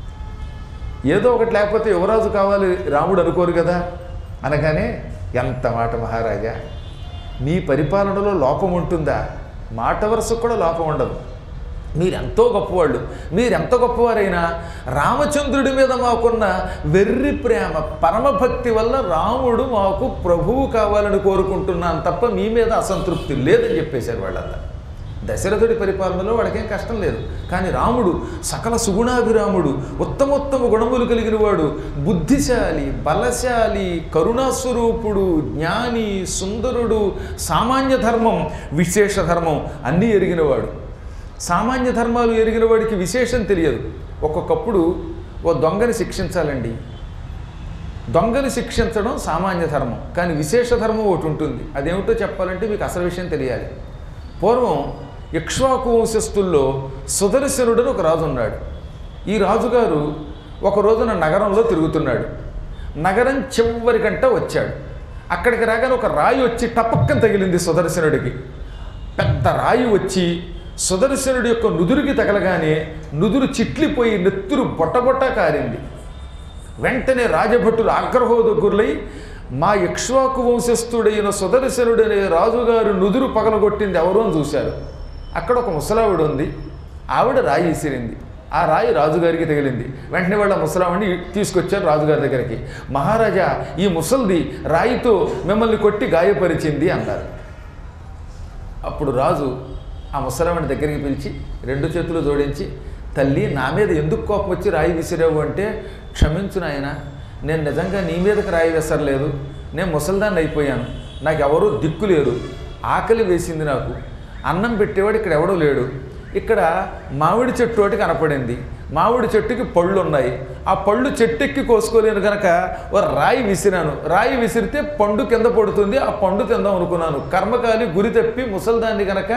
ఏదో ఒకటి లేకపోతే యువరాజు కావాలి రాముడు అనుకోరు కదా. అనగానే, ఎంత మాట మహారాజా, మీ పరిపాలనలో లోపం ఉంటుందా? మాట వరుసకు కూడా లోపం ఉండదు. మీరెంతో గొప్పవాళ్ళు. మీరెంత గొప్పవారైనా రామచంద్రుడి మీద మాకున్న వెర్రి ప్రేమ, పరమభక్తి వల్ల రాముడు మాకు ప్రభువు కావాలని కోరుకుంటున్నాను తప్ప మీ మీద అసంతృప్తి లేదని చెప్పేశారు వాళ్ళంతా. దశరథుడి పరిపాలనలో వాడికేం కష్టం లేదు. కానీ రాముడు సకల సుగుణాభిరాముడు, ఉత్తమోత్తమ గుణములు కలిగిన వాడు, బుద్ధిశాలి, బలశాలి, కరుణాస్వరూపుడు, జ్ఞాని, సుందరుడు, సామాన్య ధర్మం, విశేష ధర్మం అన్నీ ఎరిగినవాడు. సామాన్య ధర్మాలు ఎరిగిన వాడికి విశేషం తెలియదు. ఒక్కొక్కప్పుడు ఓ దొంగని శిక్షించాలండి. దొంగని శిక్షించడం సామాన్య ధర్మం. కానీ విశేష ధర్మం ఒకటి ఉంటుంది. అదేమిటో చెప్పాలంటే మీకు అసలు విషయం తెలియాలి. పూర్వం ఇక్ష్వాకు వంశస్థుల్లో సుదర్శనుడని ఒక రాజు ఉన్నాడు. ఈ రాజుగారు ఒక రోజున నగరంలో తిరుగుతున్నాడు. నగరం చివరికంట వచ్చాడు. అక్కడికి రాగానే ఒక రాయి వచ్చి టపక్కన తగిలింది సుదర్శనుడికి. పెద్ద రాయి వచ్చి సుదర్శనుడి యొక్క నుదురుకి తగలగానే నుదురు చిట్లిపోయి నెత్తురు బొట్టబొట్ట కారింది. వెంటనే రాజభటులు ఆగ్రహోదగ్గురులై, మా ఇక్ష్వాకు వంశస్థుడైన సుదర్శనుడనే రాజుగారు నుదురు పగలగొట్టింది ఎవరో అని చూశారు. అక్కడ ఒక ముసలావిడ ఉంది. ఆవిడ రాయి విసిరింది. ఆ రాయి రాజుగారికి తగిలింది. వెంటనే వాళ్ళ ముసలావిడిని తీసుకొచ్చారు రాజుగారి దగ్గరికి. మహారాజా, ఈ ముసల్ది రాయితో మిమ్మల్ని కొట్టి గాయపరిచింది అన్నారు. అప్పుడు రాజు ఆ ముసలావిడిని దగ్గరికి పిలిచి 2 చేతులు జోడించి, తల్లి, నా మీద ఎందుకు కోపం వచ్చి రాయి విసిరావు అంటే, క్షమించు నాయన, నేను నిజంగా నీ మీదకి రాయి విసరలేదు. నేను ముసల్దాన్ని అయిపోయాను. నాకు ఎవరూ దిక్కు లేరు. ఆకలి వేసింది. నాకు అన్నం పెట్టేవాడు ఇక్కడ ఎవడూ లేడు. ఇక్కడ మామిడి చెట్టు ఒకటి కనపడింది. మామిడి చెట్టుకి పళ్ళు ఉన్నాయి. ఆ పళ్ళు చెట్టెక్కి కోసుకోలేను కనుక ఓ రాయి విసిరాను. రాయి విసిరితే పండు కింద పడుతుంది. ఆ పండు తిందాం అనుకున్నాను. కర్మకాలి గురి తప్పి ముసల్దాన్ని కనుక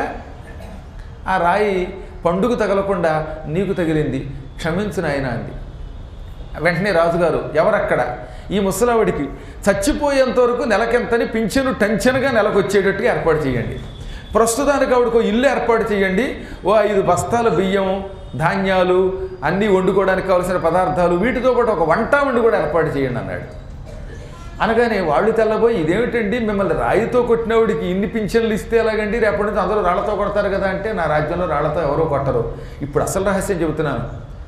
ఆ రాయి పండుగ తగలకుండా నీకు తగిలింది. క్షమించు నాయన అంది. వెంటనే రాజుగారు, ఎవరక్కడ? ఈ ముసలావిడికి చచ్చిపోయేంత వరకు నెలకెంతని పింఛను టెన్షన్గా నెలకు వచ్చేటట్టుగా ఏర్పాటు చేయండి. ప్రస్తుతానికి ఆవిడకు ఇల్లు ఏర్పాటు చేయండి. ఓ 5 బస్తాల బియ్యం, ధాన్యాలు అన్నీ వండుకోవడానికి కావాల్సిన పదార్థాలు, వీటితో పాటు ఒక వంట వండి కూడా ఏర్పాటు చేయండి అన్నాడు. అనగానే వాళ్ళు తెల్లబోయి, ఇదేమిటండి, మిమ్మల్ని రాయితో కొట్టినవాడికి ఇన్ని పింఛన్లు ఇస్తే ఎలాగండి, రేపటి నుంచి అందరూ రాళ్లతో కొడతారు కదా అంటే, నా రాజ్యంలో రాళ్లతో ఎవరో కొట్టరు. ఇప్పుడు అసలు రహస్యం చెబుతున్నాను.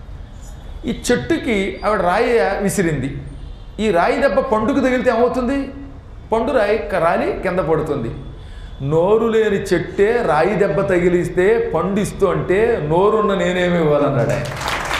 ఈ చెట్టుకి ఆవిడ రాయి విసిరింది. ఈ రాయి దెబ్బ పండుకు తగిలితే ఏమవుతుంది? పండు రాయి రాలి కింద పడుతుంది. నోరు లేని చెట్టే రాయి దెబ్బ తగిలిస్తే పండిస్తూ అంటే నోరున్న నేనేమి ఇవ్వాలన్నాడు ఆయన.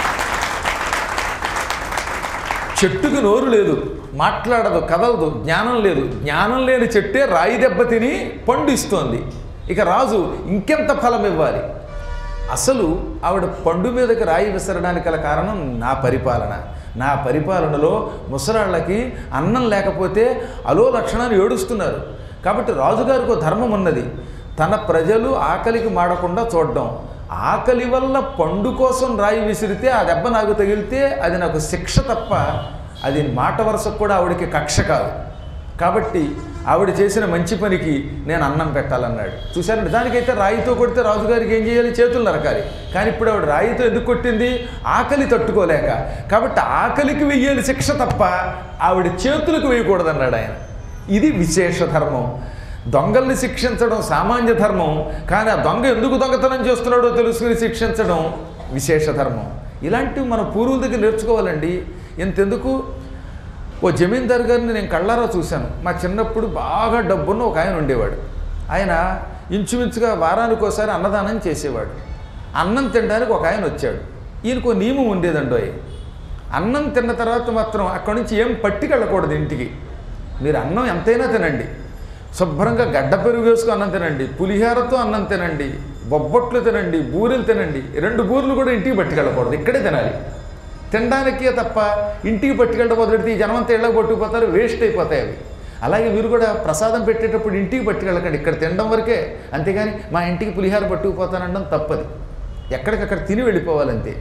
చెట్టుకు నోరు లేదు, మాట్లాడదు, కదలదు, జ్ఞానం లేదు. జ్ఞానం లేని చెట్టే రాయి దెబ్బ తిని పండిస్తోంది. ఇక రాజు ఇంకెంత ఫలం ఇవ్వాలి? అసలు ఆవిడ పండు మీదకి రాయి విసరడానికి గల కారణం నా పరిపాలన. నా పరిపాలనలో ముసలాళ్ళకి అన్నం లేకపోతే అలో లక్షణాన్ని ఏడుస్తున్నారు. కాబట్టి రాజుగారికి ధర్మం ఉన్నది. తన ప్రజలు ఆకలికి మాడకుండా చూడడం. ఆకలి వల్ల పండు కోసం రాయి విసిరితే ఆ దెబ్బ నాకు తగిలితే అది నాకు శిక్ష తప్ప అది మాట వరుసకు కూడా ఆవిడకి కక్ష కాదు. కాబట్టి ఆవిడ చేసిన మంచి పనికి నేను అన్నం పెట్టాలన్నాడు. చూశారండి, దానికైతే రాయితో కొడితే రాజుగారికి ఏం చేయాలి? చేతులు నరకాలి. కానీ ఇప్పుడు ఆవిడ రాయితో ఎందుకు కొట్టింది? ఆకలి తట్టుకోలేక. కాబట్టి ఆకలికి వెయ్యాలి శిక్ష తప్ప ఆవిడ చేతులకు వేయకూడదన్నాడు ఆయన. ఇది విశేష ధర్మం. దొంగల్ని శిక్షించడం సామాన్య ధర్మం. కానీ ఆ దొంగ ఎందుకు దొంగతనం చేస్తున్నాడో తెలుసుకుని శిక్షించడం విశేష ధర్మం. ఇలాంటివి మన పూర్వుల దగ్గర నేర్చుకోవాలండి. ఎంతెందుకు, ఓ జమీందారు గారిని నేను కళ్ళారా చూశాను. మా చిన్నప్పుడు బాగా డబ్బున్న ఒక ఆయన ఉండేవాడు. ఆయన ఇంచుమించుగా వారానికి ఒకసారి అన్నదానం చేసేవాడు. అన్నం తినడానికి ఒక ఆయన వచ్చాడు. ఈయనకు నియమం ఉండేదండో, అన్నం తిన్న తర్వాత మాత్రం అక్కడి నుంచి ఏం పట్టుకెళ్ళకూడదు ఇంటికి. మీరు అన్నం ఎంతైనా తినండి, శుభ్రంగా గడ్డ పెరుగు వేసుకు అన్నం తినండి, పులిహోరతో అన్నం తినండి, బొబ్బట్లు తినండి, బూరెలు తినండి. 2 బూరెలు కూడా ఇంటికి పట్టుకెళ్ళకూడదు, ఇక్కడే తినాలి. తినడానికే తప్ప ఇంటికి పట్టుకెళ్ళడం మొదలెడితే ఈ జనమంతా ఇళ్ళకి పట్టుకుపోతారు, వేస్ట్ అయిపోతాయి అవి. అలాగే మీరు కూడా ప్రసాదం పెట్టేటప్పుడు ఇంటికి పట్టుకెళ్ళకండి, ఇక్కడ తినడం వరకే. అంతేగాని మా ఇంటికి పులిహోర పట్టుకుపోతానడం తప్పది. ఎక్కడికక్కడ తిని వెళ్ళిపోవాలంతే.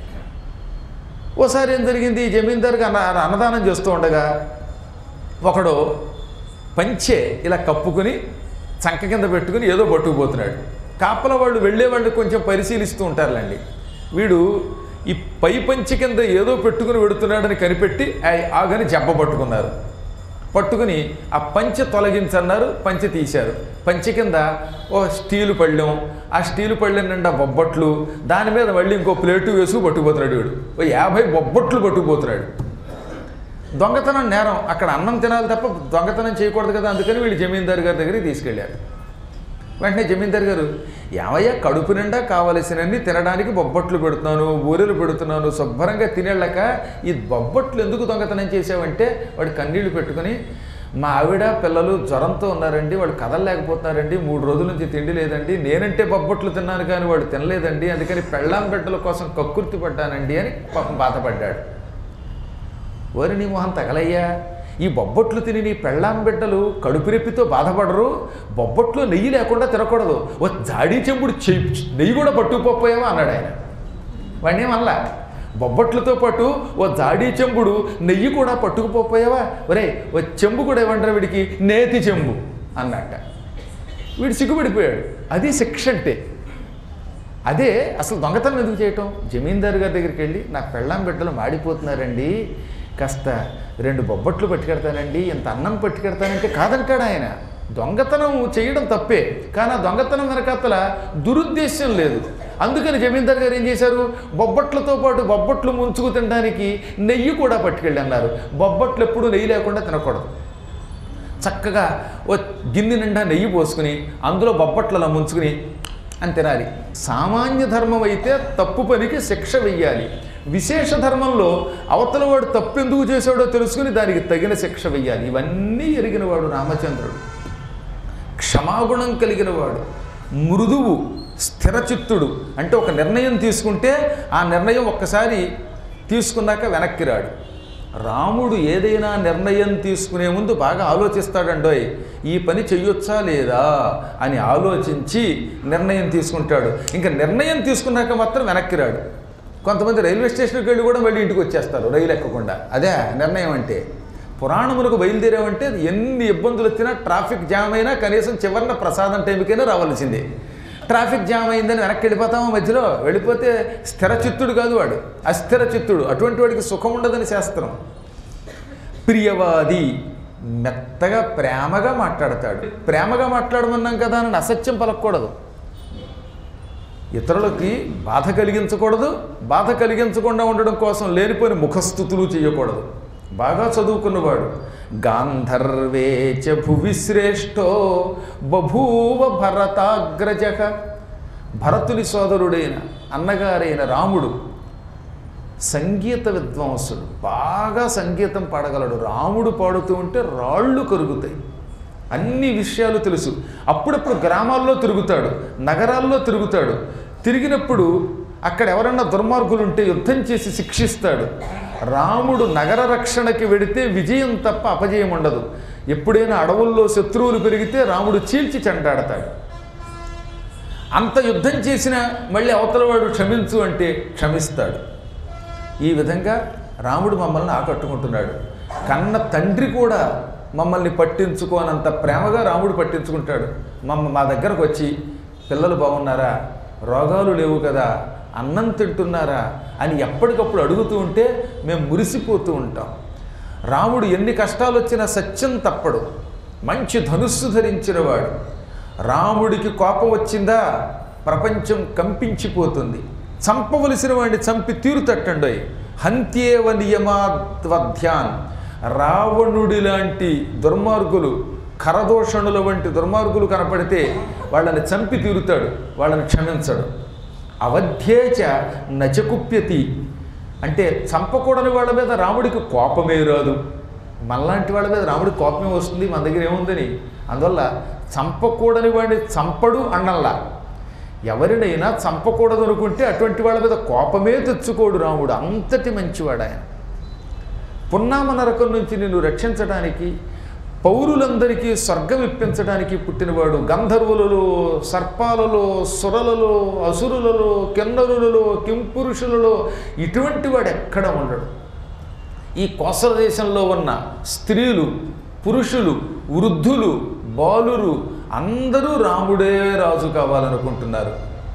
ఓసారి ఏం జరిగింది, ఈ జమీందారుగా అన్నదానం చేస్తూ ఉండగా ఒకడు పంచె ఇలా కప్పుకుని చంక కింద పెట్టుకుని ఏదో పట్టుకుపోతున్నాడు. కాపల వాళ్ళు వెళ్ళేవాళ్ళు కొంచెం పరిశీలిస్తూ ఉంటారులేండి. వీడు ఈ పై పంచి కింద ఏదో పెట్టుకుని వెడుతున్నాడని కనిపెట్టి ఆగని జబ్బ పట్టుకున్నారు. పట్టుకుని ఆ పంచె తొలగించన్నారు. పంచె తీశారు. పంచె కింద ఓ స్టీలు పళ్ళెం, ఆ స్టీలు పళ్ళెం నిండా బొబ్బట్లు, దాని మీద మళ్ళీ ఇంకో ప్లేటు వేసుకు పట్టుకుపోతున్నాడు. వీడు ఓ 50 బొబ్బట్లు పట్టుకుపోతున్నాడు. దొంగతనం నేరం, అక్కడ అన్నం తినాలి తప్ప దొంగతనం చేయకూడదు కదా, అందుకని వీళ్ళు జమీందారు గారి దగ్గరికి తీసుకెళ్ళారు. వెంటనే జమీందారు గారు, ఏమయ్యా కడుపు నిండా కావలసినన్ని తినడానికి బొబ్బట్లు పెడుతున్నాను, బూరెలు పెడుతున్నాను, శుభ్రంగా తినేళ్ళక ఈ బొబ్బట్లు ఎందుకు దొంగతనం చేసావంటే వాడు కన్నీళ్లు పెట్టుకుని, మా ఆవిడ పిల్లలు జ్వరంతో ఉన్నారండి, వాళ్ళు కదలలేకపోతున్నారండి, 3 రోజుల నుంచి తిండి లేదండి, నేనంటే బొబ్బట్లు తిన్నాను కానీ వాడు తినలేదండి, అందుకని పెళ్ళాం బిడ్డల కోసం కక్కుర్తి పడ్డానండి అని పాపం బాధపడ్డాడు. ఓరి నీ మొహం తగలయ్యా, ఈ బొబ్బట్లు తిని నీ పెళ్ళాం బిడ్డలు కడుపు నొప్పితో బాధపడరు, బొబ్బట్లో నెయ్యి లేకుండా తినకూడదు, ఓ జాడీ చెంబుడు నెయ్యి కూడా పట్టుకుపోయావా అన్నాడు ఆయన. వాడిని మళ్ళా బొబ్బట్లతో పాటు ఓ జాడీ చెంబుడు నెయ్యి కూడా పట్టుకుపోయావా, ఒరే ఓ చెంబు కూడా ఇవ్వంటారు వీడికి, నేతి చెంబు అన్నట్ట. వీడు సిగ్గుపడిపోయాడు. అది శిక్ష అంటే. అదే అసలు దొంగతనం ఎందుకు చేయటం? జమీందారు గారి దగ్గరికి వెళ్ళి, నా పెళ్ళాం బిడ్డలు మాడిపోతున్నారండి, కాస్త 2 బొబ్బట్లు పట్టుకెడతానండి, ఇంత అన్నం పట్టుకెడతానంటే కాదంటాడు ఆయన. దొంగతనం చేయడం తప్పే, కానీ ఆ దొంగతనం వెనకాతల దురుద్దేశం లేదు. అందుకని జమీందారు గారు ఏం చేశారు, బొబ్బట్లతో పాటు బొబ్బట్లు ముంచుకు తినడానికి నెయ్యి కూడా పట్టుకెళ్ళి అన్నారు. బొబ్బట్లు ఎప్పుడు నెయ్యి లేకుండా తినకూడదు. చక్కగా ఓ గిన్నె నిండా నెయ్యి పోసుకుని అందులో బొబ్బట్లలో ముంచుకుని అని తినాలి. సామాన్య ధర్మం అయితే తప్పు పనికి శిక్ష వెయ్యాలి. విశేష ధర్మంలో అవతల వాడు తప్పు ఎందుకు చేశాడో తెలుసుకుని దానికి తగిన శిక్ష వెయ్యాలి. ఇవన్నీ ఎరిగినవాడు రామచంద్రుడు. క్షమాగుణం కలిగినవాడు, మృదువు, స్థిరచిత్తుడు. అంటే ఒక నిర్ణయం తీసుకుంటే ఆ నిర్ణయం ఒక్కసారి తీసుకున్నాక వెనక్కి రాడు. రాముడు ఏదైనా నిర్ణయం తీసుకునే ముందు బాగా ఆలోచిస్తాడండోయ్, ఈ పని చెయ్యొచ్చా లేదా అని ఆలోచించి నిర్ణయం తీసుకుంటాడు. ఇంకా నిర్ణయం తీసుకున్నాక మాత్రం వెనక్కి రాడు. కొంతమంది రైల్వే స్టేషన్కి వెళ్ళి కూడా మళ్ళీ ఇంటికి వచ్చేస్తారు రైలు ఎక్కకుండా. అదే నిర్ణయం అంటే. పురాణములకు బయలుదేరామంటే ఎన్ని ఇబ్బందులు వచ్చినా, ట్రాఫిక్ జామ్ అయినా కనీసం చివరిన ప్రసాదం టైంకైనా రావాల్సిందే. ట్రాఫిక్ జామ్ అయిందని వెనక్కి వెళ్ళిపోతామో మధ్యలో, వెళ్ళిపోతే స్థిరచిత్తుడు కాదు వాడు, అస్థిర చిత్తుడు. అటువంటి వాడికి సుఖం ఉండదని శాస్త్రం. ప్రియవాది, మెత్తగా ప్రేమగా మాట్లాడతాడు. ప్రేమగా మాట్లాడమన్నాం కదా అని అసత్యం పలకూడదు. ఇతరులకి బాధ కలిగించకూడదు, బాధ కలిగించకుండా ఉండడం కోసం లేనిపోయిన ముఖస్థుతులు చేయకూడదు. బాగా చదువుకున్నవాడు గాంధర్వేచ భువిశ్రేష్టో బభూవ భరతాగ్రజ. భరతుని సోదరుడైన అన్నగారైన రాముడు సంగీత విద్వాంసుడు, బాగా సంగీతం పాడగలడు. రాముడు పాడుతూ ఉంటే రాళ్ళు కరుగుతాయి. అన్ని విషయాలు తెలుసు. అప్పుడప్పుడు గ్రామాల్లో తిరుగుతాడు, నగరాల్లో తిరుగుతాడు. తిరిగినప్పుడు అక్కడ ఎవరన్నా దుర్మార్గులు ఉంటే యుద్ధం చేసి శిక్షిస్తాడు. రాముడు నగర రక్షణకి వెడితే విజయం తప్ప అపజయం ఉండదు. ఎప్పుడైనా అడవుల్లో శత్రువులు పెరిగితే రాముడు చీల్చి చెండాడతాడు. అంత యుద్ధం చేసినా మళ్ళీ అవతలవాడు క్షమించు అంటే క్షమిస్తాడు. ఈ విధంగా రాముడు మమ్మల్ని ఆకట్టుకుంటున్నాడు. కన్న తండ్రి కూడా మమ్మల్ని పట్టించుకోనంత ప్రేమగా రాముడు పట్టించుకుంటాడు. మా దగ్గరకు వచ్చి, పిల్లలు బాగున్నారా, రోగాలు లేవు కదా, అన్నం తింటున్నారా అని ఎప్పటికప్పుడు అడుగుతూ ఉంటే మేము మురిసిపోతూ ఉంటాం. రాముడు ఎన్ని కష్టాలు వచ్చినా సత్యం తప్పడు. మంచి ధనుస్సు ధరించినవాడు. రాముడికి కోపం వచ్చిందా ప్రపంచం కంపించిపోతుంది. చంపవలసిన వాడిని చంపి తీరుతట్టండోయ్. హంత్యేవ నియమాద్వధ్యాన్. రావణుడి లాంటి దుర్మార్గులు, ఖరదోషణుల వంటి దుర్మార్గులు కనపడితే వాళ్ళని చంపి తీరుతాడు, వాళ్ళని క్షమించడు. అవధ్యేచ నచకుప్యతి. అంటే చంపకూడని వాళ్ళ మీద రాముడికి కోపమే రాదు. మనలాంటి వాళ్ళ మీద రాముడికి కోపమే వస్తుంది, మన దగ్గర ఏముందని. అందువల్ల చంపకూడని వాడిని చంపడు అన్నల్లా. ఎవరినైనా చంపకూడదు అనుకుంటే అటువంటి వాళ్ళ మీద కోపమే తెచ్చుకోడు రాముడు. అంతటి మంచివాడు ఆయన. పున్నామ నరకం నుంచి నిన్ను రక్షించడానికి, పౌరులందరికీ స్వర్గం ఇప్పించడానికి పుట్టినవాడు. గంధర్వులలో, సర్పాలలో, సురలలో, అసురులలో, కిన్నరులలో, కింపురుషులలో ఇటువంటి వాడు ఎక్కడ ఉండడు. ఈ కోసల దేశంలో ఉన్న స్త్రీలు, పురుషులు, వృద్ధులు, బాలురు అందరూ రాముడే రాజు కావాలనుకుంటున్నారు.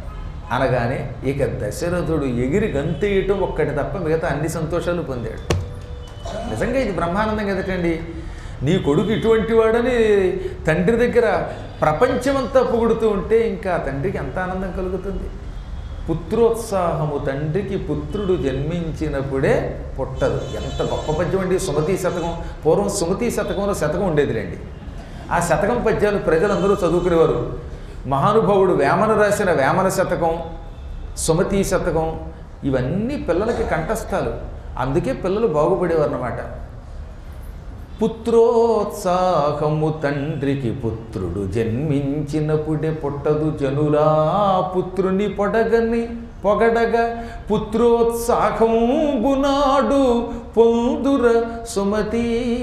అనగానే ఇక దశరథుడు ఎగిరి గంతేయటం ఒక్కటి తప్ప మిగతా అన్ని సంతోషాలు పొందాడు. నిజంగా ఇది బ్రహ్మానందం కదటండి. నీ కొడుకు ఇటువంటి వాడని తండ్రి దగ్గర ప్రపంచమంతా పొగుడుతూ ఉంటే ఇంకా తండ్రికి ఎంత ఆనందం కలుగుతుంది. పుత్రోత్సాహము తండ్రికి పుత్రుడు జన్మించినప్పుడే పుట్టదు. ఎంత గొప్ప పద్యం అండి సుమతీ శతకం. పూర్వం సుమతీ శతకంలో శతకం ఉండేదిలేండి. ఆ శతకం పద్యాలు ప్రజలందరూ చదువుకునేవారు. మహానుభావుడు వేమన రాసిన వేమన శతకం, సుమతీ శతకం ఇవన్నీ పిల్లలకి కంఠస్థాలు. అందుకే పిల్లలు బాగుపడేవారు అన్నమాట. పుత్రోత్సాహము తండ్రికి పుత్రుడు జన్మించినప్పుడే పుట్టదు జనులా పుత్రుని పొగడగా పుత్రోత్సాహంబునాడు పొందుర సుమతి.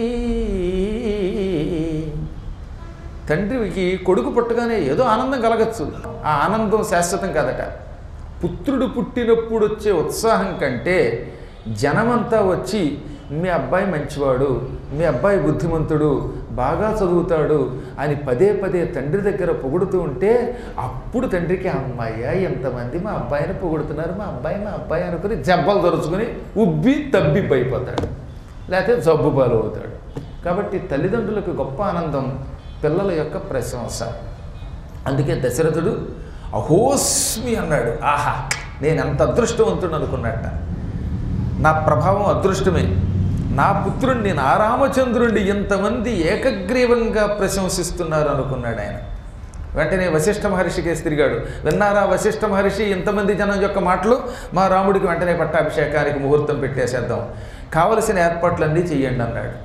తండ్రికి కొడుకు పుట్టగానే ఏదో ఆనందం కలగచ్చు. ఆ ఆనందం శాశ్వతం కాదట. పుత్రుడు పుట్టినప్పుడు వచ్చే ఉత్సాహం కంటే జనమంతా వచ్చి మీ అబ్బాయి మంచివాడు, మీ అబ్బాయి బుద్ధిమంతుడు, బాగా చదువుతాడు అని పదే పదే తండ్రి దగ్గర పొగుడుతూ ఉంటే అప్పుడు తండ్రికి అమ్మాయ్యా ఎంతమంది మా అబ్బాయిని పొగుడుతున్నారు, మా అబ్బాయి అనుకుని జబ్బలు దొరుచుకుని ఉబ్బి తబ్బి పైపోతాడు, లేకపోతే జబ్బు పాలు అవుతాడు. కాబట్టి తల్లిదండ్రులకు గొప్ప ఆనందం పిల్లల యొక్క ప్రశంస. అందుకే దశరథుడు అహోస్మి అన్నాడు. ఆహా, నేను ఎంత అదృష్టవంతుడు అనుకున్నట్ట. నా ప్రభావం అదృష్టమే. నా పుత్రుణ్ణి నా రామచంద్రుణ్ణి ఇంతమంది ఏకగ్రీవంగా ప్రశంసిస్తున్నారు అనుకున్నాడు ఆయన. వెంటనే వశిష్ఠ మహర్షికేసి తిరిగాడు. విన్నారా వశిష్ఠ మహర్షి, ఇంతమంది జనం యొక్క మాటలు, మా రాముడికి వెంటనే పట్టాభిషేకానికి ముహూర్తం పెట్టేసేద్దాం, కావలసిన ఏర్పాట్లన్నీ చెయ్యండి అన్నాడు.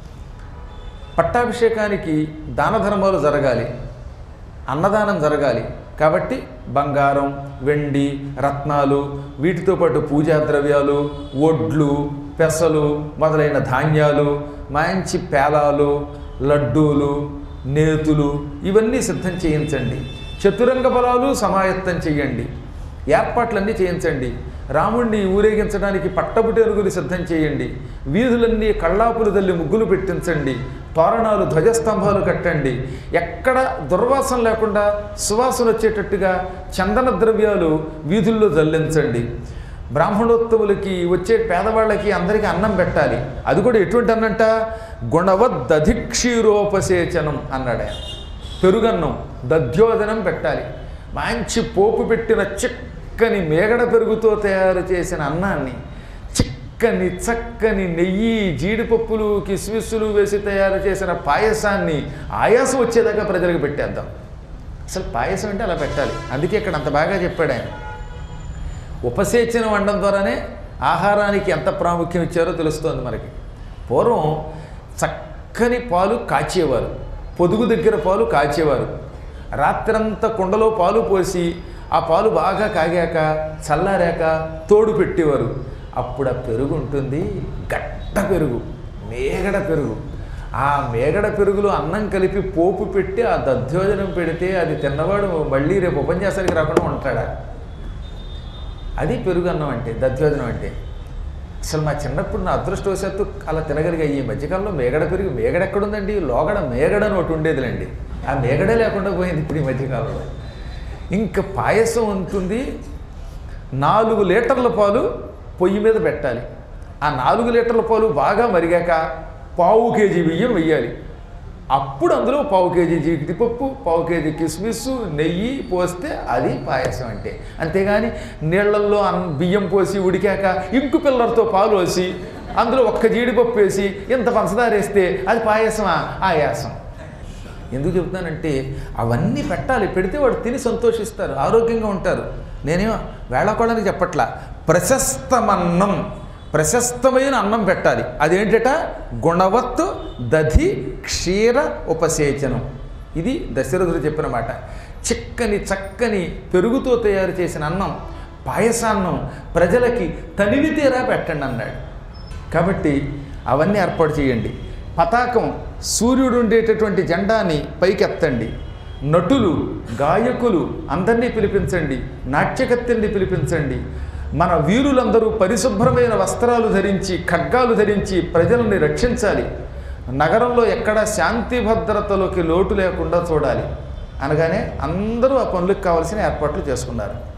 పట్టాభిషేకానికి దాన ధర్మాలు జరగాలి, అన్నదానం జరగాలి. కాబట్టి బంగారం, వెండి, రత్నాలు, వీటితో పాటు పూజా ద్రవ్యాలు, ఒడ్లు, పెసలు మొదలైన ధాన్యాలు, మంచి పేలాలు, లడ్డూలు, నేతులు ఇవన్నీ సిద్ధం చేయించండి. చతురంగ బలాలు సమాయత్తం చేయండి. ఏర్పాట్లన్నీ చేయించండి. రాముణ్ణి ఊరేగించడానికి పట్టపుటేరుగులు సిద్ధం చేయండి. వీధులన్నీ కళ్ళాపులు తల్లి ముగ్గులు పెట్టించండి. తోరణాలు, ధ్వజస్తంభాలు కట్టండి. ఎక్కడ దుర్వాసన లేకుండా సువాసన వచ్చేటట్టుగా చందన ద్రవ్యాలు వీధుల్లో జల్లించండి. బ్రాహ్మణోత్తములకి, వచ్చే పేదవాళ్ళకి అందరికీ అన్నం పెట్టాలి. అది కూడా ఎటువంటి అన్నంట, గుణవద్దధిక్షీరోపసేచనం అన్నాడు ఆయన. పెరుగన్నం, దధ్యోదనం పెట్టాలి. మంచి పోపు పెట్టిన చిక్కని మేగడ పెరుగుతో తయారు చేసిన అన్నాన్ని, చిక్కని చక్కని నెయ్యి, జీడిపప్పులు, కిస్మిస్సులు వేసి తయారు చేసిన పాయసాన్ని ఆయాసం వచ్చేదాకా ప్రజలకు పెట్టేద్దాం. అసలు పాయసం అంటే అలా పెట్టాలి. అందుకే ఇక్కడ అంత బాగా చెప్పాడు ఆయన. ఉపసేచనం వండడం ద్వారానే ఆహారానికి ఎంత ప్రాముఖ్యం ఇచ్చారో తెలుస్తోంది మనకి. పూర్వం చక్కని పాలు కాచేవారు, పొదుగు దగ్గర పాలు కాచేవారు. రాత్రంతా కుండలో పాలు పోసి ఆ పాలు బాగా కాగాక చల్లారాక తోడు పెట్టేవారు. అప్పుడు ఆ పెరుగు ఉంటుంది, గడ్డ పెరుగు, మేగడ పెరుగు. ఆ మేగడ పెరుగులో అన్నం కలిపి పోపు పెట్టి ఆ దధ్యోజనం పెడితే అది తిన్నవాడు మళ్ళీ రేపు ఉపన్యాసానికి రాకుండా ఉంటాడా? అది పెరుగు అన్నం అంటే, దధ్యోజనం అంటే. అసలు మా చిన్నప్పుడు నా అదృష్టవశాత్తు అలా తినగలిగా. ఈ మధ్యకాలంలో మేగడ పెరుగు, మేగడ ఎక్కడుందండి? లోగడ మేగడ అని ఒకటి ఉండేదిలేండి. ఆ మేగడే లేకుండా పోయింది ఇప్పుడు ఈ మధ్యకాలంలో. ఇంకా పాయసం ఉంటుంది. 4 లీటర్ల పాలు పొయ్యి మీద పెట్టాలి. ఆ 4 లీటర్ల పాలు బాగా మరిగాక 1/4 కేజీ బియ్యం వెయ్యాలి. అప్పుడు అందులో 1/4 కేజీ జీడిపప్పు, 1/4 కేజీ కిస్మిస్సు, నెయ్యి పోస్తే అది పాయసం అంటే. అంతేగాని నీళ్లల్లో బియ్యం పోసి ఉడికాక ఇంకు పిల్లలతో పాలు వేసి అందులో 1 జీడిపప్పు వేసి ఇంత పంచదార వేస్తే అది పాయసమా? ఆయాసం. ఎందుకు చెబుతానంటే అవన్నీ పెట్టాలి. పెడితే వాడు తిని సంతోషిస్తారు, ఆరోగ్యంగా ఉంటారు. నేనేమో వేళాకోళానికి చెప్పట్లా. ప్రశస్తమన్నం, ప్రశస్తమైన అన్నం పెట్టాలి. అదేంటట? గుణవత్తు దధి క్షీర ఉపసేచనం. ఇది దశరథుడు చెప్పిన మాట. చిక్కని చక్కని పెరుగుతో తయారు చేసిన అన్నం, పాయసాన్నం ప్రజలకి తనివి తీరా పెట్టండి అన్నాడు. కాబట్టి అవన్నీ ఏర్పాటు చేయండి. పతాకం, సూర్యుడు ఉండేటటువంటి జెండాని పైకెత్తండి. నటులు, గాయకులు అందరినీ పిలిపించండి. నాట్యకత్తెల్ని పిలిపించండి. మన వీరులందరూ పరిశుభ్రమైన వస్త్రాలు ధరించి, ఖడ్గాలు ధరించి ప్రజల్ని రక్షించాలి. నగరంలో ఎక్కడ శాంతి భద్రతలోకి లోటు లేకుండా చూడాలి అనగానే అందరూ ఆ పనులకు కావాల్సిన ఏర్పాట్లు చేసుకున్నారు.